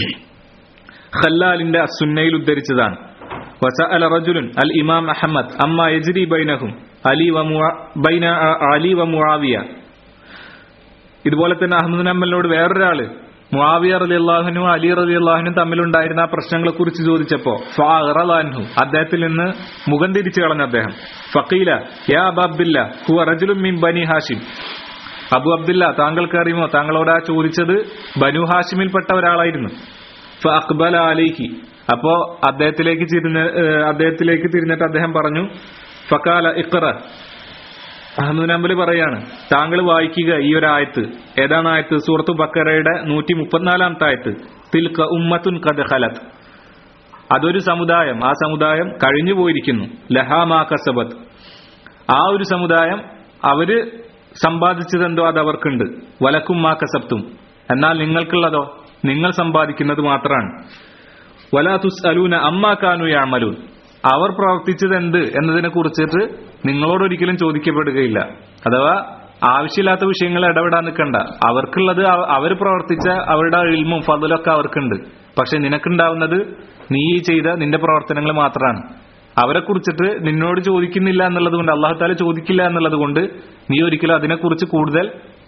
ഖല്ലാലിന്റെ അസ്സുന്നയിൽ ഉദ്ധരിച്ചതാണ്. വസഅല റജുലുൻ അൽ ഇമാം അഹ്മദ് അമ്മാ യജ്രി ബൈനഹും അലി വ ബൈന അലി വ മുആവിയ. ഇതുപോലെ തന്നെ അഹ്മദ് നമ്പലിനോട് വേറൊരാള് മുആവിയ റളിയല്ലാഹു അൻഹു അലി റളിയല്ലാഹു അൻഹു തമ്മിലുണ്ടായിരുന്ന ആ പ്രശ്നങ്ങളെ കുറിച്ച് ചോദിച്ചപ്പോ ഫഅറളൻഹു, അദ്ദേഹത്തിൽ നിന്ന് മുഖം തിരിച്ചു കളഞ്ഞ അദ്ദേഹം. ഫഖീല യാ അബൂ അബ്ദുല്ല ഹുവ റജുലുൻ മിൻ ബനി ഹാഷിം, അബു അബ്ദുല്ല താങ്കൾക്ക് അറിയുമോ, താങ്കളോട് ആ ചോദിച്ചത് ബനു ഹാഷിമിൽപ്പെട്ട ഒരാളായിരുന്നു. ഫഅഖ്ബല അലൈഹി, അപ്പോ അദ്ദേഹത്തിലേക്ക് തിരിഞ്ഞ അദ്ദേഹത്തിലേക്ക് തിരിഞ്ഞിട്ട് അദ്ദേഹം പറഞ്ഞു, ഫഖാല ഇഖ്റ, അഹ്മദ് നമ്പലി പറയാണ്, താങ്കൾ വായിക്കുക ഈ ഒരു ആയത്ത്. ഏതാണ് ആയത്ത്? സൂറത്തു ബക്കറയുടെ നൂറ്റി മുപ്പത്തിനാലാമത്തെ ആയത്ത്. തിൽക ഉമ്മത്തുൻ ഖദ് ഖലത്, അതൊരു സമുദായം, ആ സമുദായം കഴിഞ്ഞു പോയിരിക്കുന്നു. ലഹാ മാ കസബത്, ആ ഒരു സമുദായം അവര് സമ്പാദിച്ചതെന്തോ അത് അവർക്കുണ്ട്. വലക്കും മാ കസബ്തും, എന്നാൽ നിങ്ങൾക്കുള്ളതോ നിങ്ങൾ സമ്പാദിക്കുന്നത് മാത്രമാണ്. വലാ തുസ്അലൂന അമ്മാ കാനൂ യഅമലൂൻ, അവർ പ്രവർത്തിച്ചത് എന്ത് എന്നതിനെ കുറിച്ചിട്ട് നിങ്ങളോടൊരിക്കലും ചോദിക്കപ്പെടുകയില്ല. അഥവാ ആവശ്യമില്ലാത്ത വിഷയങ്ങൾ ഇടപെടാൻ നിൽക്കണ്ട. അവർക്കുള്ളത് അവർ പ്രവർത്തിച്ച അവരുടെ ഇൽമും ഫضലൊക്കെ അവർക്കുണ്ട്. പക്ഷെ നിനക്കുണ്ടാവുന്നത് നീ ചെയ്ത നിന്റെ പ്രവർത്തനങ്ങൾ മാത്രമാണ്. അവരെ കുറിച്ചിട്ട് നിന്നോട് ചോദിക്കുന്നില്ല എന്നുള്ളത് കൊണ്ട്, അല്ലാഹു തആല ചോദിക്കില്ല എന്നുള്ളത് കൊണ്ട് നീ ഒരിക്കലും അതിനെക്കുറിച്ച് കൂടുതൽ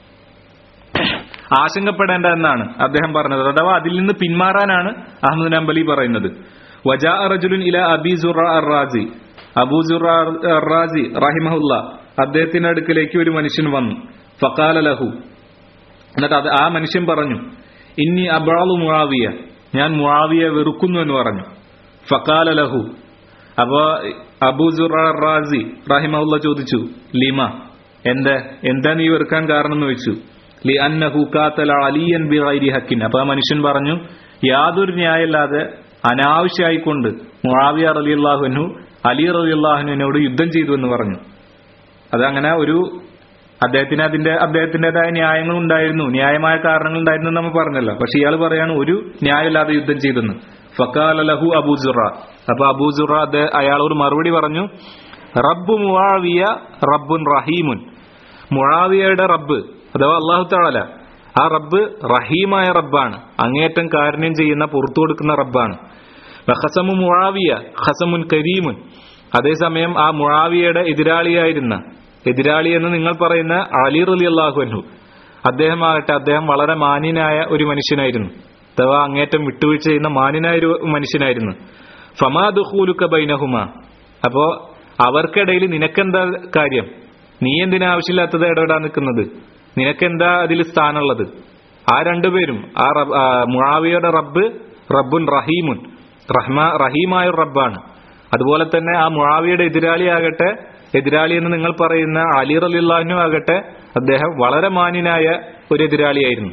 ആശങ്കപ്പെടേണ്ട എന്നാണ് അദ്ദേഹം പറഞ്ഞത്. അഥവാ അതിൽ നിന്ന് പിന്മാറാനാണ് അഹ്മദ് നമ്പലി പറയുന്നത്. വജാ റജുലുൻ ഇലാ അബീ സുറ അർ-റാസി, അബൂ സുറ അർ-റാസി റഹിമഹുല്ലാ, അദ്ദേഹത്തിന്റെ അടുക്കലേക്ക് ഒരു മനുഷ്യൻ വന്നു. ഫഖാല ലഹു, എന്നിട്ട് ആ മനുഷ്യൻ പറഞ്ഞു, ഇന്നി അബ്ഗളു മുആവിയ, ഞാൻ മുആവിയെ വെറുക്കുന്നു എന്ന് പറഞ്ഞു. ഫഖാല ലഹു, അപ്പോ അബൂ സുറ അർ-റാസി റഹിമഹുല്ലാ ചോദിച്ചു, ലിമ, എന്താ എന്താ നീ വെറുക്കാൻ കാരണം എന്ന് ചോദിച്ചു. ലി അന്നഹു ഖാതല അലിയൻ ബിഗൈരി ഹഖിൻ, അപ്പൊ ആ മനുഷ്യൻ പറഞ്ഞു, യാതൊരു ന്യായമില്ലാതെ അനാവശ്യമായിക്കൊണ്ട് മുആവിയ റളിയല്ലാഹു അൻഹു അലി റളിയല്ലാഹു അൻഹുവിനോട് യുദ്ധം ചെയ്തു എന്ന് പറഞ്ഞു. അതങ്ങനെ ഒരു അദ്ദേഹത്തിന് അതിന്റെ അദ്ദേഹത്തിന്റേതായ ന്യായങ്ങൾ ഉണ്ടായിരുന്നു, ന്യായമായ കാരണങ്ങൾ ഉണ്ടായിരുന്നു നമ്മൾ പറഞ്ഞല്ലോ. പക്ഷെ ഇയാൾ പറയാണ് ഒരു ന്യായമില്ലാതെ യുദ്ധം ചെയ്തെന്ന്. ഫഖാല ലഹു അബൂ സുറ, അപ്പൊ അബൂ സുറ അയാളോട് മറുപടി പറഞ്ഞു, റബ്ബു മുആവിയ റബ്ബുൻ റഹീമുൻ, മുആവിയയുടെ റബ്ബ് അഥവാ അല്ലാഹു തആല, ആ റബ്ബ് റഹീമായ റബ്ബാണ്, അങ്ങേറ്റം കാരുണ്യം ചെയ്യുന്ന പുറത്തു കൊടുക്കുന്ന റബ്ബാണ്. ഖസമു മുആവിയ ഖസമുൻ കരീമുൻ, അതേസമയം ആ മുആവിയയുടെ എതിരാളിയായിരുന്ന, എതിരാളി എന്ന് നിങ്ങൾ പറയുന്ന അലി റളിയല്ലാഹു അൻഹു, അദ്ദേഹമാകട്ടെ അദ്ദേഹം വളരെ മാന്യനായ ഒരു മനുഷ്യനായിരുന്നു, അഥവാ അങ്ങേറ്റം വിട്ടുവീഴ്ച ചെയ്യുന്ന മാന്യനായ ഒരു മനുഷ്യനായിരുന്നു. ഫമാ ദുഖൂലുക ബൈനഹുമാ, അപ്പോ അവർക്കിടയിൽ നിനക്കെന്താ കാര്യം? നീ എന്തിനാ ആവശ്യമില്ലാത്തത് ഇടപെടാൻ നിൽക്കുന്നത്? നിനക്കെന്താ അതിൽ സ്ഥാനമുള്ളത്? ആ രണ്ടുപേരും, ആ മുആവിയയുടെ റബ്ബ് റബ്ബുൻ റഹീമുൻ, റഹ്മ റഹീമായ റബ്ബാണ്. അതുപോലെ തന്നെ ആ മുആവിയയുടെ എതിരാളിയാകട്ടെ, എതിരാളി എന്ന് നിങ്ങൾ പറയുന്ന അലി റളിയല്ലാഹു അൻഹു ആകട്ടെ, അദ്ദേഹം വളരെ മാന്യനായ ഒരു എതിരാളിയായിരുന്നു,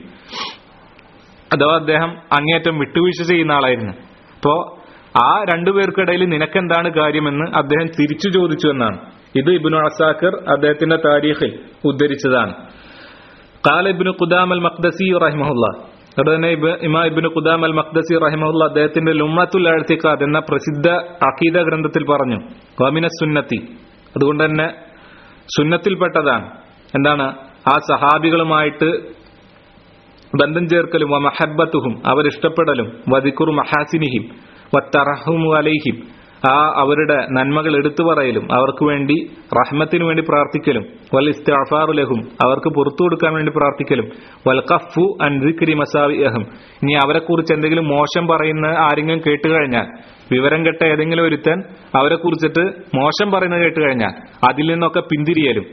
അഥവാ അദ്ദേഹം അങ്ങേറ്റം വിട്ടുവീഴ്ച ചെയ്യുന്ന ആളായിരുന്നു. അപ്പോ ആ രണ്ടുപേർക്കിടയിൽ നിനക്കെന്താണ് കാര്യമെന്ന് അദ്ദേഹം തിരിച്ചു ചോദിച്ചു എന്നാണ്. ഇത് ഇബ്നു അസാക്കിർ അദ്ദേഹത്തിന്റെ താരീഖിൽ ഉദ്ധരിച്ചതാണ്. ഖാല ഇബ്നു ഖുദാമ അൽ മഖ്ദസി റഹിമഹുല്ലാഹ്, അതുതന്നെ ഇമാം ഇബ്നു ഖുദാമ അൽ മഖ്ദസി റഹിമഹുല്ലാഹ് അദ്ദേഹത്തിന്റെ ലുമ്മത്തുൽ ഇഅ്തിഖാദ് എന്ന പ്രസിദ്ധ അഖീദ ഗ്രന്ഥത്തിൽ പറഞ്ഞു, വമിന സുന്നത്തി, അതുകൊണ്ട് തന്നെ സുന്നത്തിൽപ്പെട്ടതാണ് എന്താണ് ആ സഹാബികളുമായിട്ട് ബന്ധം ചേർക്കലും, വ മഹബ്ബത്തുഹും അവരിഷ്ടപ്പെടലും, വദിക്റു മഹാസിനിഹിം വത്തറഹുമു അലൈഹിം ആ അവരുടെ നന്മകൾ എടുത്തു പറയലും, അവർക്ക് വേണ്ടി റഹ്മത്തിനു വേണ്ടി പ്രാർത്ഥിക്കലും, വൽ ഇസ്തിഗ്ഫാറു ലഹും അവർക്ക് പുറത്തു കൊടുക്കാൻ വേണ്ടി പ്രാർത്ഥിക്കലും, വൽ ഖഫു അൻ ദിക്രി മസാവിഅഹും ഇനി അവരെ കുറിച്ച് എന്തെങ്കിലും മോശം പറയുന്ന ആരെങ്കിലും കേട്ട് കഴിഞ്ഞാൽ, വിവരം കെട്ട ഏതെങ്കിലും ഒരുത്തൻ അവരെ കുറിച്ചിട്ട് മോശം പറയുന്നത് കേട്ട് കഴിഞ്ഞാൽ അതിൽ നിന്നൊക്കെ പിന്തിരിയലും,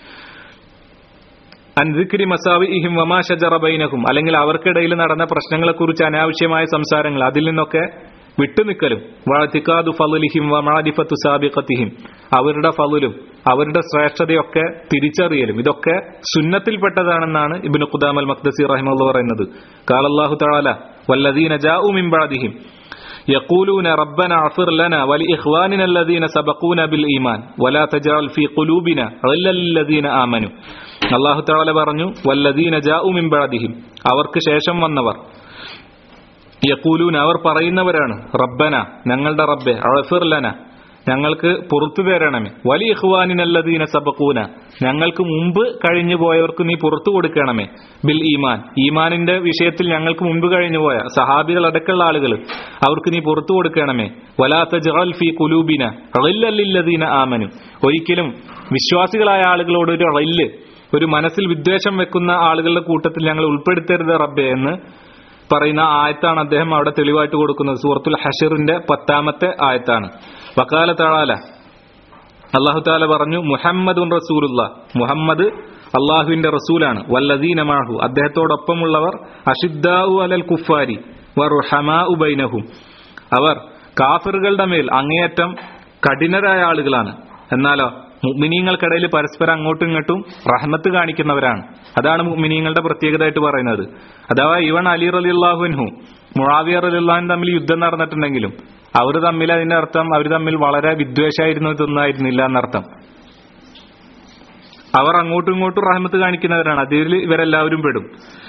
അൻ ദിക്രി മസാവിഇഹിം വമാ ശജറ ബൈനഹും അല്ലെങ്കിൽ അവർക്കിടയിൽ നടന്ന പ്രശ്നങ്ങളെ കുറിച്ച് അനാവശ്യമായ സംസാരങ്ങൾ അതിൽ നിന്നൊക്കെ വിട്ടുനിൽക്കലും, വഅതിഖാദു ഫളലിഹിം വമഅരിഫത്തു സാബിഖതിഹിം അവരുടെ ഫളുലും അവരുടെ ശ്രേഷ്ഠതയൊക്കെ തിരിച്ചറിയലും ഇതൊക്കെ സുന്നത്തിൽപ്പെട്ടതാണെന്നാണ് ഇബ്നു ഖുദാമ അൽ മഖ്ദസി റഹിമഹുല്ലാഹ് പറയുന്നത്. ഖാല അല്ലാഹു തആല വല്ലദീന ജാഉ മിൻ ബഅദിഹിം يقولون ربنا اغفر لنا ولإخواننا الذين سبقونا بالإيمان ولا تجعل في قلوبنا غلا للذين آمنوا. അല്ലാഹു തആല പറഞ്ഞു വല്ലദീന ജാഉ മിൻ ബഅദിഹിം, അവർക്ക് ശേഷം വന്നവർ, യഖൂലൂന, അവർ പറയുന്നവരാണ്, റബ്ബന, ഞങ്ങളുടെ റബ്ബേ, അഗ്ഫിർ ലനാ, ഞങ്ങൾക്ക് പുറത്തു തരണമേ, വലി ഇഖ്വാനിനല്ലദീന സബഖൂന, ഞങ്ങൾക്ക് മുമ്പ് കഴിഞ്ഞു പോയവർക്ക് നീ പുറത്തു കൊടുക്കണമേ, ബിൽ ഈമാൻ, ഈമാനിന്റെ വിഷയത്തിൽ ഞങ്ങൾക്ക് മുമ്പ് കഴിഞ്ഞു പോയ സഹാബികൾ അടക്കമുള്ള ആളുകൾ അവർക്ക് നീ പുറത്തു കൊടുക്കണമേ, വലാ തജ്അൽ ഫീ ഖുലൂബിന ഗില്ലൽ ലില്ലദീന ആമനു, ഒരിക്കലും വിശ്വാസികളായ ആളുകളോട് ഒരു ഗില്ല്, ഒരു മനസ്സിൽ വിദ്വേഷം വെക്കുന്ന ആളുകളുടെ കൂട്ടത്തിൽ ഞങ്ങൾ ഉൾപ്പെടുത്തരുത് റബ്ബേ എന്ന് പറയുന്ന ആയത്താണ് അദ്ദേഹം അവിടെ തെളിവായിട്ട് കൊടുക്കുന്നത്. സൂറത്തുൽ ഹശറിന്റെ പത്താമത്തെ ആയത്താണ്. വഖാല തആല, അല്ലാഹു തആല പറഞ്ഞു, മുഹമ്മദുൻ റസൂലുള്ളാഹ്, മുഹമ്മദ് അല്ലാഹുവിന്റെ റസൂലാണ്, വല്ലദീന മഅഹു, അദ്ദേഹത്തോടൊപ്പമുള്ളവർ, അഷിദ്ദാഉ അലൽ കുഫാരി വറുഹമാഉ ബൈനഹും, അവർ കാഫിറുകളുടെ മേൽ അങ്ങേയറ്റം കഠിനരായ ആളുകളാണ്, എന്നാലോ മുഅ്മിനീങ്ങൾക്കിടയിൽ പരസ്പരം അങ്ങോട്ടും ഇങ്ങോട്ടും റഹ്മത്ത് കാണിക്കുന്നവരാണ്. അതാണ് മുഅ്മിനീങ്ങളുടെ പ്രത്യേകതയായിട്ട് പറയുന്നത്. അഥവാ ഇവൻ അലി റളിയല്ലാഹു അൻഹു മുആവിയ റളിയല്ലാഹു അൻഹു തമ്മിൽ യുദ്ധം നടന്നിട്ടുണ്ടെങ്കിലും അവർ തമ്മിൽ, അതിന്റെ അർത്ഥം അവർ തമ്മിൽ വളരെ വിദ്വേഷമായിരുന്നു ഇതൊന്നായിരുന്നില്ല എന്നർത്ഥം. അവർ അങ്ങോട്ടും ഇങ്ങോട്ടും റഹ്മത്ത് കാണിക്കുന്നവരാണ്, അതിൽ ഇവരെല്ലാവരും പെടും.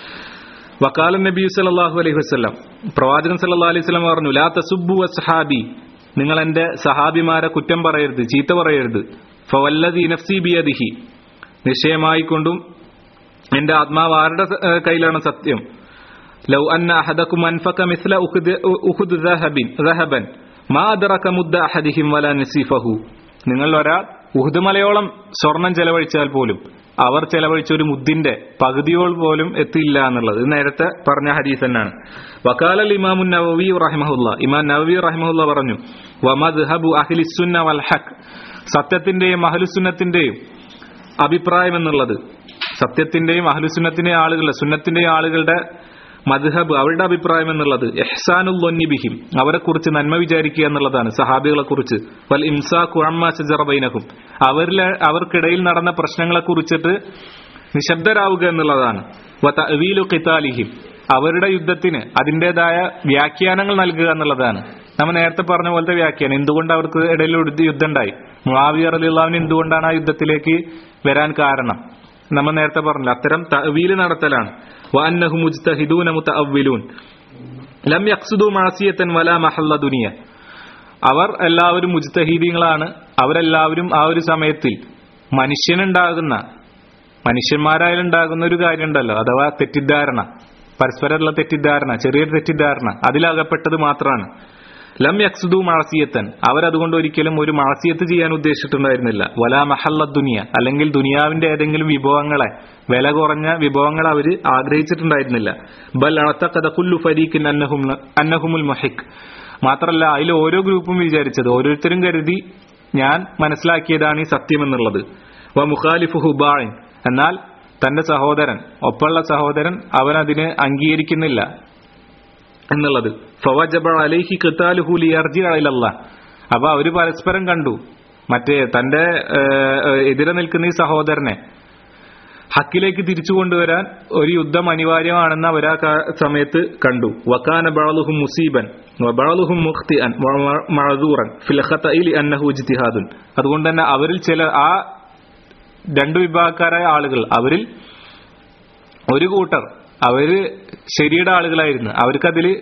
വഖാല നബി സല്ലല്ലാഹു അലൈഹി വസല്ലം, പ്രവാചകൻ സല്ലല്ലാഹു അലൈഹി വസല്ലം പറഞ്ഞു, ലാ തസുബ്ബു അസ്ഹാബി, നിങ്ങൾ എന്റെ സഹാബിമാരെ കുറ്റം പറയരുത്, ചീത്ത പറയരുത്. ഫവല്ലദി നഫ്സി ബിയദിഹി, നിശ്ചയമായി കൊണ്ടും എന്റെ ആത്മാവ് ആരുടെ കയ്യിലാണ് സത്യം, ലൗ അന്ന അഹദകും അൻഫക മിസ്ല ഉഖുദ് ദഹബിൻ ദഹബൻ മാ അദ്റക മുദ്ദ അഹദിഹിം വലാ നസീഫഹു, നിങ്ങൾ ഒരാൾ ഉഹുദ് മലയോളം സ്വർണം ചെലവഴിച്ചാൽ പോലും അവർ ചെലവഴിച്ച ഒരു മുദ്ദിന്റെ പകുതിയോൾ പോലും എത്തിയില്ല എന്നുള്ളത് ഇത് നേരത്തെ പറഞ്ഞ ഹദീസ് തന്നെയാണ്. വഖാലൽ ഇമാമുൻ നവവി റഹിമഹുല്ലാ, ഇമാം നവവി റഹിമഹുല്ലാ പറഞ്ഞു, വമദ്ഹബു അഹ്ലിസ് സുന്ന വൽ ഹഖ്, സത്യത്തിന്റെയും അഹ്ലുസുന്നത്തിന്റെയും അഭിപ്രായം എന്നുള്ളത്, സത്യത്തിന്റെയും അഹ്ലുസുന്നത്തിന്റെയും ആളുകളുടെ സുന്നത്തിന്റെയും ആളുകളുടെ മദ്ഹബ്, അവരുടെ അഭിപ്രായം എന്നുള്ളത്, ഇഹ്സാനുൽ ളന്നി ബിഹിം, അവരെ കുറിച്ച് നന്മ വിചാരിക്കുക എന്നുള്ളതാണ്, സഹാബികളെ കുറിച്ച്, വൽ ഇംസാഖു അമ്മാ ശജറ ബൈനഹും, അവരിലെ അവർക്കിടയിൽ നടന്ന പ്രശ്നങ്ങളെ കുറിച്ചിട്ട് നിശബ്ദരാവുക എന്നുള്ളതാണ്, വ തഅ്വീലു ഖിതാലിഹിം, അവരുടെ യുദ്ധത്തിന് അതിന്റേതായ വ്യാഖ്യാനങ്ങൾ നൽകുക എന്നുള്ളതാണ്. നമ്മൾ നേരത്തെ പറഞ്ഞ പോലത്തെ വ്യാഖ്യാനം, എന്തുകൊണ്ട് അവർക്ക് ഇടയിൽ യുദ്ധം ഉണ്ടായി, മുആവിയ റളിയല്ലാഹു അൻഹു എന്തുകൊണ്ടാണ് ആ യുദ്ധത്തിലേക്ക് വരാൻ കാരണം, നമ്മൾ നേരത്തെ പറഞ്ഞില്ല, അത്തരം തഅ്വീൽ നടത്തലാണ്. വഅന്നഹു മുജ്തഹിദൂന മുതഅവ്വിലൂൻ ലം യഖ്സുദു മഅസിയതൻ വലാ മഹല്ല ദുനിയ, അവർ എല്ലാവരും മുജ്തഹിദീങ്ങളാണ്, അവരെല്ലാവരും ആ ഒരു സമയത്തിൽ മനുഷ്യനുണ്ടാകുന്ന മനുഷ്യന്മാരായാലുണ്ടാകുന്ന ഒരു കാര്യം ഉണ്ടല്ലോ, അഥവാ തെറ്റിദ്ധാരണ, പരസ്പരമുള്ള തെറ്റിദ്ധാരണ, ചെറിയൊരു തെറ്റിദ്ധാരണ, അതിലകപ്പെട്ടത് മാത്രമാണ്. ലം യഖ്സുദു മഅസിയതൻ, അവരതുകൊണ്ട് ഒരിക്കലും ഒരു മഅസിയത്ത് ചെയ്യാൻ ഉദ്ദേശിച്ചിട്ടുണ്ടായിരുന്നില്ല. വലാ മഹല്ല ദുനിയ, അല്ലെങ്കിൽ ദുനിയാവിന്റെ ഏതെങ്കിലും വിഭവങ്ങളെ, വില കുറഞ്ഞ വിഭവങ്ങൾ അവർ ആഗ്രഹിച്ചിട്ടുണ്ടായിരുന്നില്ല. ബൽ അഅതഖദ കുല്ലു ഫരീഖിൻ അന്നഹും അന്നഹുമുൽ മുഹിഖ്, മാത്രമല്ല അതിൽ ഓരോ ഗ്രൂപ്പും വിചാരിച്ചത്, ഓരോരുത്തരും കരുതി ഞാൻ മനസ്സിലാക്കിയതാണ് ഈ സത്യം എന്നുള്ളത്. വ മുഖാലിഫുഹു ബാഇൻ, എന്നാൽ തന്റെ സഹോദരൻ, ഒപ്പമുള്ള സഹോദരൻ, അവൻ അതിനെ അംഗീകരിക്കുന്നില്ല എന്നുള്ളത്. ഫവജബ അലൈഹി ഖിതാലുഹു ലിയർജിഅ ഇലല്ലാഹ്, അപ്പൊ അവര് പരസ്പരം കണ്ടു, മറ്റേ തന്റെ എതിരെ നിൽക്കുന്ന ഈ സഹോദരനെ ഹക്കിലേക്ക് തിരിച്ചു കൊണ്ടുവരാൻ ഒരു യുദ്ധം അനിവാര്യമാണെന്ന് അവർ ആ സമയത്ത് കണ്ടു. വകാന ബഅലുഹും മുസീബൻ വബഅലുഹും മുഖ്തിഅൻ മഅദൂറൻ ഫിൽ ഖതഇ ലിഅന്നഹു ഇജ്തിഹാദുൻ, അതുകൊണ്ട് തന്നെ അവരിൽ ചില ആ രണ്ടു വിഭാഗക്കാരായ ആളുകൾ, അവരിൽ ഒരു കൂട്ടർ അവര് ശരിയുടെ ആളുകളായിരുന്നു, അവർക്കതില്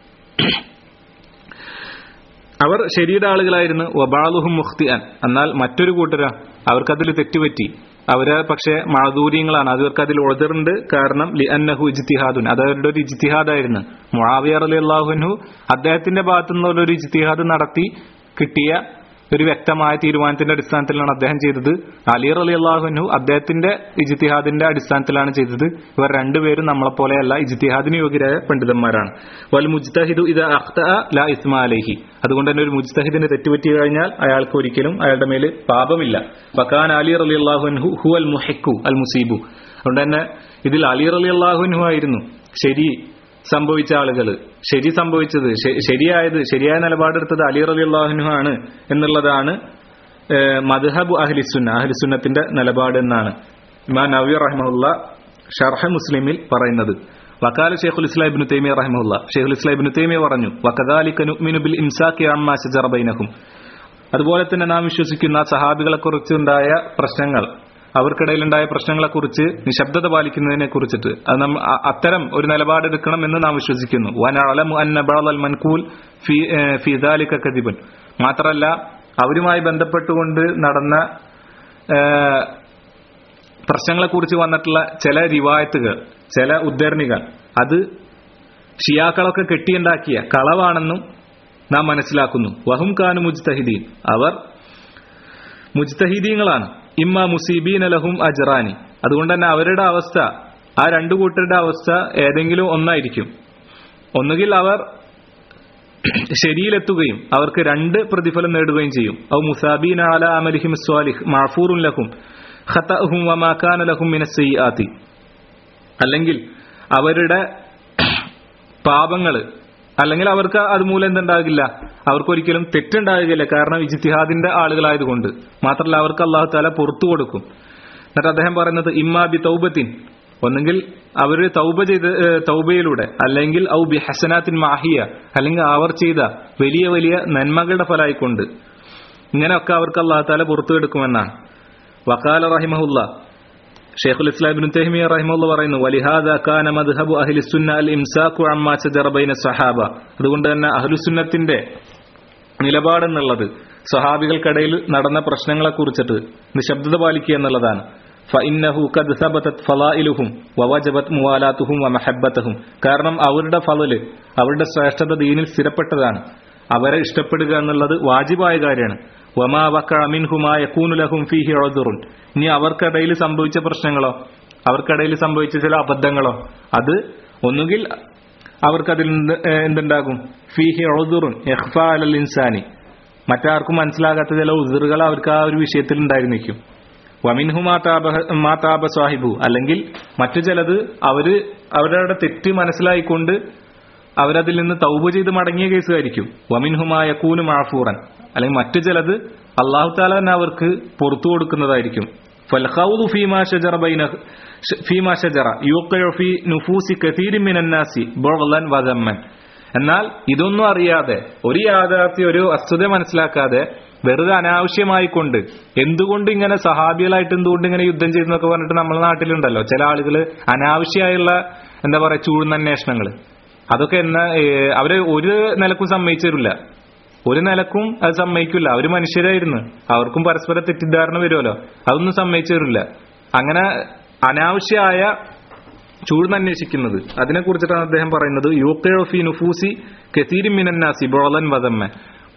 അവർ ശരിയുടെ ആളുകളായിരുന്നു. വബഅലുഹും മുഖ്തിഅൻ, എന്നാൽ മറ്റൊരു കൂട്ടരാ അവർക്കതിൽ തെറ്റുപറ്റി, അവര് പക്ഷെ മഅദൂരിയങ്ങളാണ്, അവർക്കതിൽ ഉൾദറുണ്ട്, കാരണം ലിഅന്നഹു ഇജ്തിഹാദുൻ, അത് അവരുടെ ഒരു ഇജ്തിഹാദായിരുന്നു. മുആവിയ റളിയല്ലാഹു അൻഹു അദ്ദേഹത്തിന്റെ ഭാഗത്തുനിന്നുള്ള ഒരു ഇജ്തിഹാദ് നടത്തി കിട്ടിയ ഒരു വ്യക്തമായ തീരുമാനത്തിന്റെ അടിസ്ഥാനത്തിലാണ് അദ്ദേഹം ചെയ്തത്. അലി റളിയല്ലാഹു അൻഹു അദ്ദേഹത്തിന്റെ ഇജ്തിഹാദിന്റെ അടിസ്ഥാനത്തിലാണ് ചെയ്തത്. ഇവർ രണ്ടുപേരും നമ്മളെപ്പോലെയല്ല, ഇജ്തിഹാദിന് യോഗ്യരായ പണ്ഡിതന്മാരാണ്. വൽ മുജ്തഹിദു ഇദാ അഖ്തഅ ലാ ഇസ്മ അലൈഹി, അതുകൊണ്ട് തന്നെ ഒരു മുജ്തഹിദിന് തെറ്റുപറ്റി കഴിഞ്ഞാൽ അയാൾക്ക് ഒരിക്കലും അയാളുടെ മേൽ പാപമില്ല. വകാന അലി റളിയല്ലാഹു അൻഹു ഹുവൽ മുഹിഖു അൽ മുസീബു, അതുകൊണ്ട് തന്നെ ഇതിൽ അലി റളിയല്ലാഹു അൻഹു ആയിരുന്നു ശരി സംഭവിച്ച ആളുകൾ, ശരി സംഭവിച്ചത്, ശരിയായത്, ശരിയായ നിലപാടെടുത്തത് അലി റളിയല്ലാഹു അൻഹു ആണ് എന്നുള്ളതാണ് മദ്ഹബു അഹ്ലിസുന്ന, അഹ്ലിസുന്നത്തിന്റെ നിലപാട് എന്നാണ് ഇമാം നവവി റഹിമഹുല്ല ഷർഹ് മുസ്ലിമിൽ പറയുന്നത്. വഖാല ശൈഖുൽ ഇസ്ലാം ഇബ്നു തൈമിയ്യ റഹിമഹുല്ല, ശൈഖുൽ ഇസ്ലാം ഇബ്നു തൈമിയ്യ പറഞ്ഞു, വകദാലിക നുഅ്മിനു ബിൽ ഇംസാകി അമ്മാ ശജറ ബൈനഹും, അതുപോലെ തന്നെ നാം വിശ്വസിക്കുന്ന സഹാബികളെ കുറിച്ചുണ്ടായ പ്രശ്നങ്ങൾ, അവർക്കിടയിലുണ്ടായ പ്രശ്നങ്ങളെ കുറിച്ച് നിശബ്ദത പാലിക്കുന്നതിനെ കുറിച്ചിട്ട് അത് നമ്മ അത്തരം ഒരു നിലപാടെടുക്കണം എന്ന് നാം വിശ്വസിക്കുന്നു. വനഅലമു അന്ന ബഅദൽ മൻകൂൽ ഫീ ഫീ ദാലിക കദിബൻ, മാത്രമല്ല അവരുമായി ബന്ധപ്പെട്ടുകൊണ്ട് നടന്ന പ്രശ്നങ്ങളെ കുറിച്ച് വന്നിട്ടുള്ള ചില റിവായത്തുകൾ, ചില ഉദ്ധരണികൾ അത് ഷിയാക്കളൊക്കെ കെട്ടിയുണ്ടാക്കിയ കളവാണെന്നും നാം മനസ്സിലാക്കുന്നു. വഹും കാനു മുജ്തഹിദീൻ, അവർ മുജ്തഹിദീങ്ങളാണ്. ഇമ്മ മുസീബീന ലഹും അജ്റാനി, അതുകൊണ്ട് തന്നെ അവരുടെ അവസ്ഥ, ആ രണ്ടു കൂട്ടരുടെ അവസ്ഥ ഏതെങ്കിലും ഒന്നായിരിക്കും. ഒന്നുകിൽ അവർ ശരിയിലെത്തുകയും അവർക്ക് രണ്ട് പ്രതിഫലം നേടുകയും ചെയ്യും. ഔ മുസാബീന അലാ അമലിഹിം സ്വാലിഹ് മഅഫൂറുൻ ലഹും ഖതഅഹും വമാ കാന ലഹും മിനസ് സയ്യിആതി, അല്ലെങ്കിൽ അവരുടെ പാപങ്ങൾ, അല്ലെങ്കിൽ അവർക്ക് അതുമൂലം എന്തുണ്ടാകില്ല, അവർക്കൊരിക്കലും തെറ്റുണ്ടാകുകയില്ല, കാരണം ഇജ്തിഹാദിന്റെ ആളുകളായതുകൊണ്ട്. മാത്രമല്ല അവർക്ക് അല്ലാഹു തആല പുറത്തു കൊടുക്കും. എന്നിട്ട് അദ്ദേഹം പറയുന്നത് ഇമ്മാ ബി തൗബത്തിൻ, ഒന്നെങ്കിൽ അവർ തൗബ ചെയ്ത് തൗബയിലൂടെ, അല്ലെങ്കിൽ ഔ ബി ഹസനാത്തിൻ മാഹിയ, അല്ലെങ്കിൽ അവർ ചെയ്ത വലിയ വലിയ നന്മകളുടെ ഫലമായിക്കൊണ്ട്, ഇങ്ങനെയൊക്കെ അവർക്ക് അല്ലാഹു തആല പുറത്തു കൊടുക്കുമെന്നാണ്. വഖാല റഹിമഹുല്ല, ഷൈഖുൽ ഇസ്ലാം ഇബ്നു തൈമിയ്യ റഹിമഹുല്ല പറയുന്നു, വലിഹാദാ കാന മദ്ഹബു അഹ്ലിസുന്ന അൽ ഇംസാഖു അമ്മാ ശജറ ബൈന സഹാബ, അതുകൊണ്ട് തന്നെ അഹ്ലുസുന്നത്തിന്റെ നിലപാടെന്നുള്ളത് സഹാബികൾക്കിടയിൽ നടന്ന പ്രശ്നങ്ങളെ കുറിച്ചിട്ട് നിശബ്ദത പാലിക്കുക എന്നുള്ളതാണ്. ഫഇന്നഹു ഖദ് സബതത് ഫളായിലുഹും വവജബത് മുവാലാതുഹും വമഹബ്ബതുഹും, കാരണം അവരുടെ ഫളല്, അവരുടെ ശ്രേഷ്ഠത ദീനിൽ സ്ഥിരപ്പെട്ടതാണ്. അവരെ ഇഷ്ടപ്പെടുക എന്നുള്ളത് വാജിബായ കാര്യമാണ്. വമാ വഖഅ മിൻഹുമാ യകൂനു ലഹും ഫീഹി ഉദ്റുൻ, ഇനി അവർക്കിടയിൽ സംഭവിച്ച പ്രശ്നങ്ങളോ, അവർക്കിടയിൽ സംഭവിച്ച ചില അബദ്ധങ്ങളോ, അത് ഒന്നുകിൽ അവർക്കതിൽ എന്തുണ്ടാകും, ഫീഹി ഉദ്റുൻ ഇഖ്ഫാ അലൽ ഇൻസാനി, മറ്റാർക്കും മനസ്സിലാകാത്ത ചില ഉദ്റുകൾ അവർക്ക് ആ ഒരു വിഷയത്തിൽ ഉണ്ടായിരിക്കും. വമിൻഹു മാ താബ സാഹിബു, അല്ലെങ്കിൽ മറ്റു ചിലത് അവര് അവരുടെ തെറ്റ് മനസ്സിലായിക്കൊണ്ട് അവരതിൽ നിന്ന് തൗബ ചെയ്ത് മടങ്ങിയ കേസായിരിക്കും. വമിൻഹുമാ യകൂനു മഅഫൂറൻ, അല്ലെങ്കിൽ മറ്റു ചിലത് അല്ലാഹു തആല തന്നെ അവർക്ക് പുറത്തു കൊടുക്കുന്നതായിരിക്കും. ഫൽഖൗദു ഫീമാ ശജറ ബൈന ഫീമാ ശജറ യുഖിഉ ഫീ നുഫൂസി കസീരിൻ മിനൻ നാസി ബഗ്ളൻ വദമ്മൻ, എന്നാൽ ഇതൊന്നും അറിയാതെ, ഒരു യാഥാർത്ഥ്യം, ഒരു വസ്തുത മനസ്സിലാക്കാതെ വെറുതെ അനാവശ്യമായി കൊണ്ട്, എന്തുകൊണ്ട് ഇങ്ങനെ സഹാബികളായിട്ട് എന്തുകൊണ്ട് ഇങ്ങനെ യുദ്ധം ചെയ്യുന്നൊക്കെ പറഞ്ഞിട്ട് നമ്മുടെ നാട്ടിലുണ്ടല്ലോ ചില ആളുകൾ അനാവശ്യമായുള്ള എന്താ പറയാ ചൂഴ്ന്നന്വേഷണങ്ങൾ, അതൊക്കെ എന്നാ അവര് ഒരു നിലക്കും സമ്മതിച്ചു തരില്ല, ഒരു നിലക്കും അത് സമ്മതിക്കില്ല. അവര് മനുഷ്യരായിരുന്നു, അവർക്കും പരസ്പര തെറ്റിദ്ധാരണ വരുമല്ലോ, അതൊന്നും സമ്മതിച്ചു തരില്ല. അങ്ങനെ അനാവശ്യമായ ചൂഴ്ന്നന്വേഷിക്കുന്നത്, അതിനെ കുറിച്ചിട്ടാണ് അദ്ദേഹം പറയുന്നത്, യുഖിഉ ഫീ നുഫൂസി കസീരിൻ മിനൻ നാസി ബഗ്ളൻ വദമ്മൻ,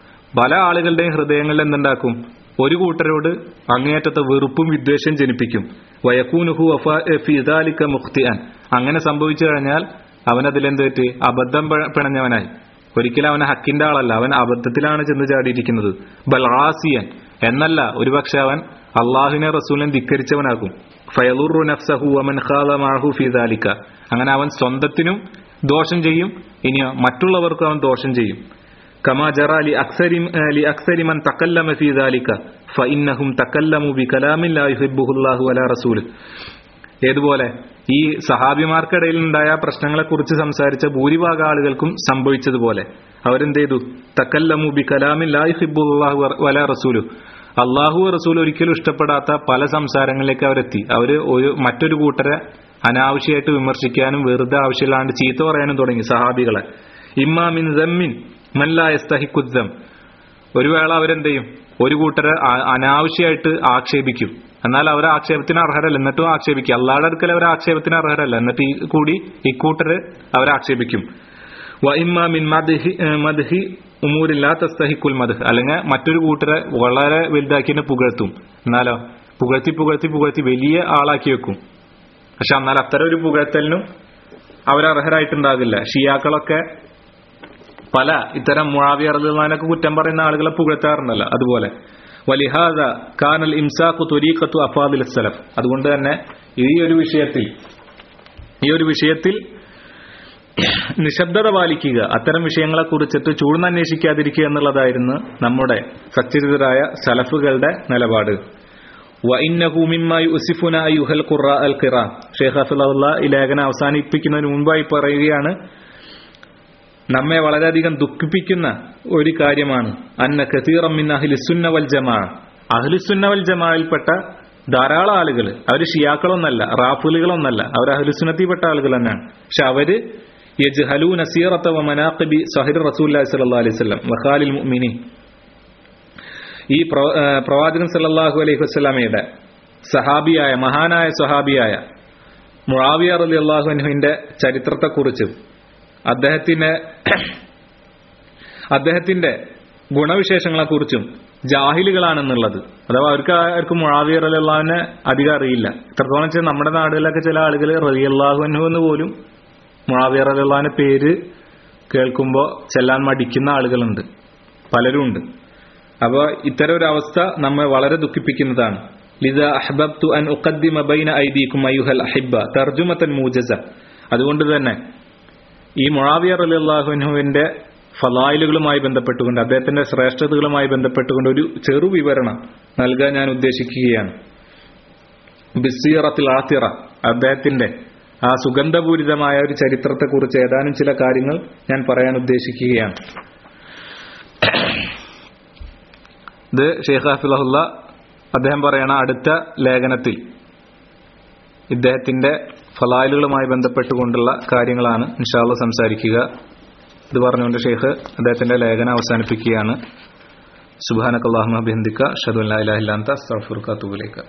പല ആളുകളുടെയും ഹൃദയങ്ങളിൽ എന്തുണ്ടാക്കും, ഒരു കൂട്ടരോട് അങ്ങേയറ്റത്തെ വെറുപ്പും വിദ്വേഷം ജനിപ്പിക്കും. വയകൂനുഹു ഫീ ദാലിക മുഖ്തിഅൻ, അങ്ങനെ സംഭവിച്ചു കഴിഞ്ഞാൽ അവനതിലെന്ത് പറ്റി, അബദ്ധം പിണഞ്ഞവനായി. ഒരിക്കലും അവൻ ഹക്കിന്റെ ആളല്ല, അവൻ അബദ്ധത്തിലാണ് ചെന്ന് ചാടിയിരിക്കുന്നത്. ബൽ ആസിയൻ, എന്നല്ല ഒരുപക്ഷെ അവൻ അള്ളാഹുവിനെ റസൂലിനെ ധിക്കരിച്ചവനാകും. ഫയളുറു നഫ്സഹു വമൻ ഖാല മഅഹു ഫീ ദാലിക, അങ്ങനെ അവൻ സ്വന്തത്തിനും ദോഷം ചെയ്യും, ഇനിയോ മറ്റുള്ളവർക്കും അവൻ ദോഷം ചെയ്യും. കമാ ജറാ ലി അക്സരി ലി അക്സരി മൻ തകല്ലമ ഫീ ദാലിക ഫഇന്നഹും തകല്ലമു ബികലാമിൻ ലാ യുഹിബ്ബുഹു അല്ലാഹു വലാ റസൂൽ, ഏതുപോലെ ഈ സഹാബിമാർക്കിടയിൽ ഉണ്ടായ പ്രശ്നങ്ങളെ കുറിച്ച് സംസാരിച്ച ഭൂരിഭാഗം ആളുകൾക്കും സംഭവിച്ചതുപോലെ അവരെന്ത് ചെയ്തു, തകല്ലമു ബികലാമിൻ ലാ യുഹിബ്ബുഹു അല്ലാഹു വലാ റസൂൽ, അള്ളാഹു റസൂൽ ഒരിക്കലും ഇഷ്ടപ്പെടാത്ത പല സംസാരങ്ങളിലേക്ക് അവരെത്തി. അവര് ഒരു മറ്റൊരു കൂട്ടരെ അനാവശ്യമായിട്ട് വിമർശിക്കാനും വെറുതെ ആവശ്യമില്ലാണ്ട് ചീത്ത പറയാനും തുടങ്ങി സഹാബികളെ. ഇമ്മാ മിൻ ദമ്മിൻ മൻ ലാ യസ്തഹിഖു ദം, ഒരു വേള അവരെന്ത് ചെയ്യും, ഒരു കൂട്ടരെ അനാവശ്യമായിട്ട് ആക്ഷേപിക്കും, എന്നാൽ അവർ ആക്ഷേപത്തിന് അർഹരല്ല, എന്നിട്ടും ആക്ഷേപിക്കും. അള്ളാഹുടെ അടുക്കൽ അവർ ആക്ഷേപത്തിന് അർഹരല്ല, എന്നിട്ട് ഈ കൂടി ഇക്കൂട്ടര് അവരെ ആക്ഷേപിക്കും. വ ഇമ്മാ മിൻ മദ്ഹി മദ്ഹി ഉമൂരിൻ ലാ തസ്തഹിഖുൽ മദ്ഹ്, അല്ലെങ്കിൽ മറ്റൊരു കൂട്ടരെ വളരെ വലുതാക്കിനെ പുകഴ്ത്തും, എന്നാലോ പുകഴ്ത്തി പുകഴ്ത്തി പുകഴ്ത്തി വലിയ ആളാക്കി വെക്കും. പക്ഷെ എന്നാൽ അത്തരം ഒരു പുകഴ്ത്തലിനും അവരർഹരായിട്ടുണ്ടാകില്ല. ഷിയാക്കളൊക്കെ പല ഇത്തരം മുആവിയ റളിയല്ലാഹു അൻഹു കുറ്റം പറയുന്ന ആളുകളെ പുകഴ്ത്താറുണ്ടല്ലോ, അതുപോലെ വലിഹാദ കാനൽ ഇംസാഖു തുരീഖത്തു അഫാദിൽ സലഫ്, അതുകൊണ്ട് തന്നെ ഈ ഒരു വിഷയത്തിൽ ഈ ഒരു വിഷയത്തിൽ നിശബ്ദത പാലിക്കുക, അത്തരം വിഷയങ്ങളെ കുറിച്ചിട്ട് ചൂഴ്ന്നന്വേഷിക്കാതിരിക്കുക എന്നുള്ളതായിരുന്നു നമ്മുടെ സച്ചരിതരായ സലഫുകളുടെ നിലപാട്. വഇന്നഹു മിമ്മാ യുസിഫുന അയ്യുഹൽ ഖുറാഅൽ ഖിറാ. ഷെയ്ഖ് ഹഫിളഹുല്ലാ ഈ ലേഖനം അവസാനിപ്പിക്കുന്നതിന് മുൻപായി പറയുകയാണ്, നമ്മെ വളരെയധികം ദുഃഖിപ്പിക്കുന്ന ഒരു കാര്യമാണ് അന്ന കസീറൻ മിൻ അഹ്ലിസുന്ന വൽ ജമാഅ. അഹ്ലുസുന്ന വൽ ജമാഅയിൽപ്പെട്ട ധാരാളം ആളുകൾ, അവർ ഷിയാക്കളൊന്നല്ല, റാഫിലുകളൊന്നല്ല, അവർ അഹ്ലുസുന്നത്തിൽപ്പെട്ട ആളുകൾ തന്നെയാണ്. പക്ഷെ അവര് യജ്ഹലൂന സീറത വ മനാഖിബി സഹിർ റസൂലുള്ളാഹി സ്വല്ലല്ലാഹു അലൈഹി വസല്ലം വഖാലിൽ മുഅ്മിനീൻ. ഈ പ്രവാചകൻ സല്ലല്ലാഹു അലൈഹി വസല്ലമയുടെ സഹാബിയായ മഹാനായ സഹാബിയായ മുആവിയ റളിയല്ലാഹു അൻഹുവിന്റെ ചരിത്രത്തെക്കുറിച്ച് അദ്ദേഹത്തിന് അദ്ദേഹത്തിന്റെ ഗുണവിശേഷങ്ങളെക്കുറിച്ചും ജാഹിലുകളാണെന്നുള്ളത്, അഥവാ അവർക്ക് ആർക്കും മുആവിയ റളിയല്ലാഹുവിനെ അധികം അറിയില്ല. ഇത്രത്തോളം വെച്ചാൽ നമ്മുടെ നാടുകളിലൊക്കെ ചില ആളുകൾ റളിയല്ലാഹു അൻഹു എന്ന് പോലും മുആവിയ റളിയല്ലാഹുവിന്റെ പേര് കേൾക്കുമ്പോൾ ചെല്ലാൻ മടിക്കുന്ന ആളുകളുണ്ട്, പലരും ഉണ്ട്. അപ്പോൾ ഇത്തരം ഒരു അവസ്ഥ നമ്മെ വളരെ ദുഃഖിപ്പിക്കുന്നതാണ്. ലിദാ അഹ്ബബ്തു അൻ ഉഖദ്ദിമ ബൈന ഐദീകും അയ്യുഹൽ അഹിബ്ബ തർജുമതൻ മൂജസ. അതുകൊണ്ട് തന്നെ ഈ മുആവിയ റളിയല്ലാഹു അൻഹുവിന്റെ ഫളായിലുകളുമായി ബന്ധപ്പെട്ടുകൊണ്ട്, അദ്ദേഹത്തിന്റെ ശ്രേഷ്ഠതകളുമായി ബന്ധപ്പെട്ടുകൊണ്ട് ഒരു ചെറു വിവരണം നൽകാൻ ഞാൻ ഉദ്ദേശിക്കുകയാണ്. ബിസ്സിറത്തുൽ ആതിറ, അദ്ദേഹത്തിന്റെ ആ സുഗന്ധപൂരിതമായ ഒരു ചരിത്രത്തെക്കുറിച്ച് ഏതാനും ചില കാര്യങ്ങൾ ഞാൻ പറയാൻ ഉദ്ദേശിക്കുകയാണ്. ഇത് ഷെയ്ഖ് ഹഫിളഹുല്ലാ അദ്ദേഹം പറയണ അടുത്ത ലേഖനത്തിൽ ഇദ്ദേഹത്തിന്റെ ഫളായിലുകളുമായി ബന്ധപ്പെട്ടുകൊണ്ടുള്ള കാര്യങ്ങളാണ് ഇൻഷാ അല്ലാഹ് സംസാരിക്കുക. ഇത് പറഞ്ഞുകൊണ്ട് ഷെയ്ഖ് അദ്ദേഹത്തിന്റെ ലേഖനം അവസാനിപ്പിക്കുകയാണ്. സുബ്ഹാനകല്ലാഹുമ്മ ബിഹംദിക അഷ്ഹദു അൻ ലാ ഇലാഹ ഇല്ല അൻത അസ്തഗ്ഫിറുക വ അത്തൂബു ഇലൈക.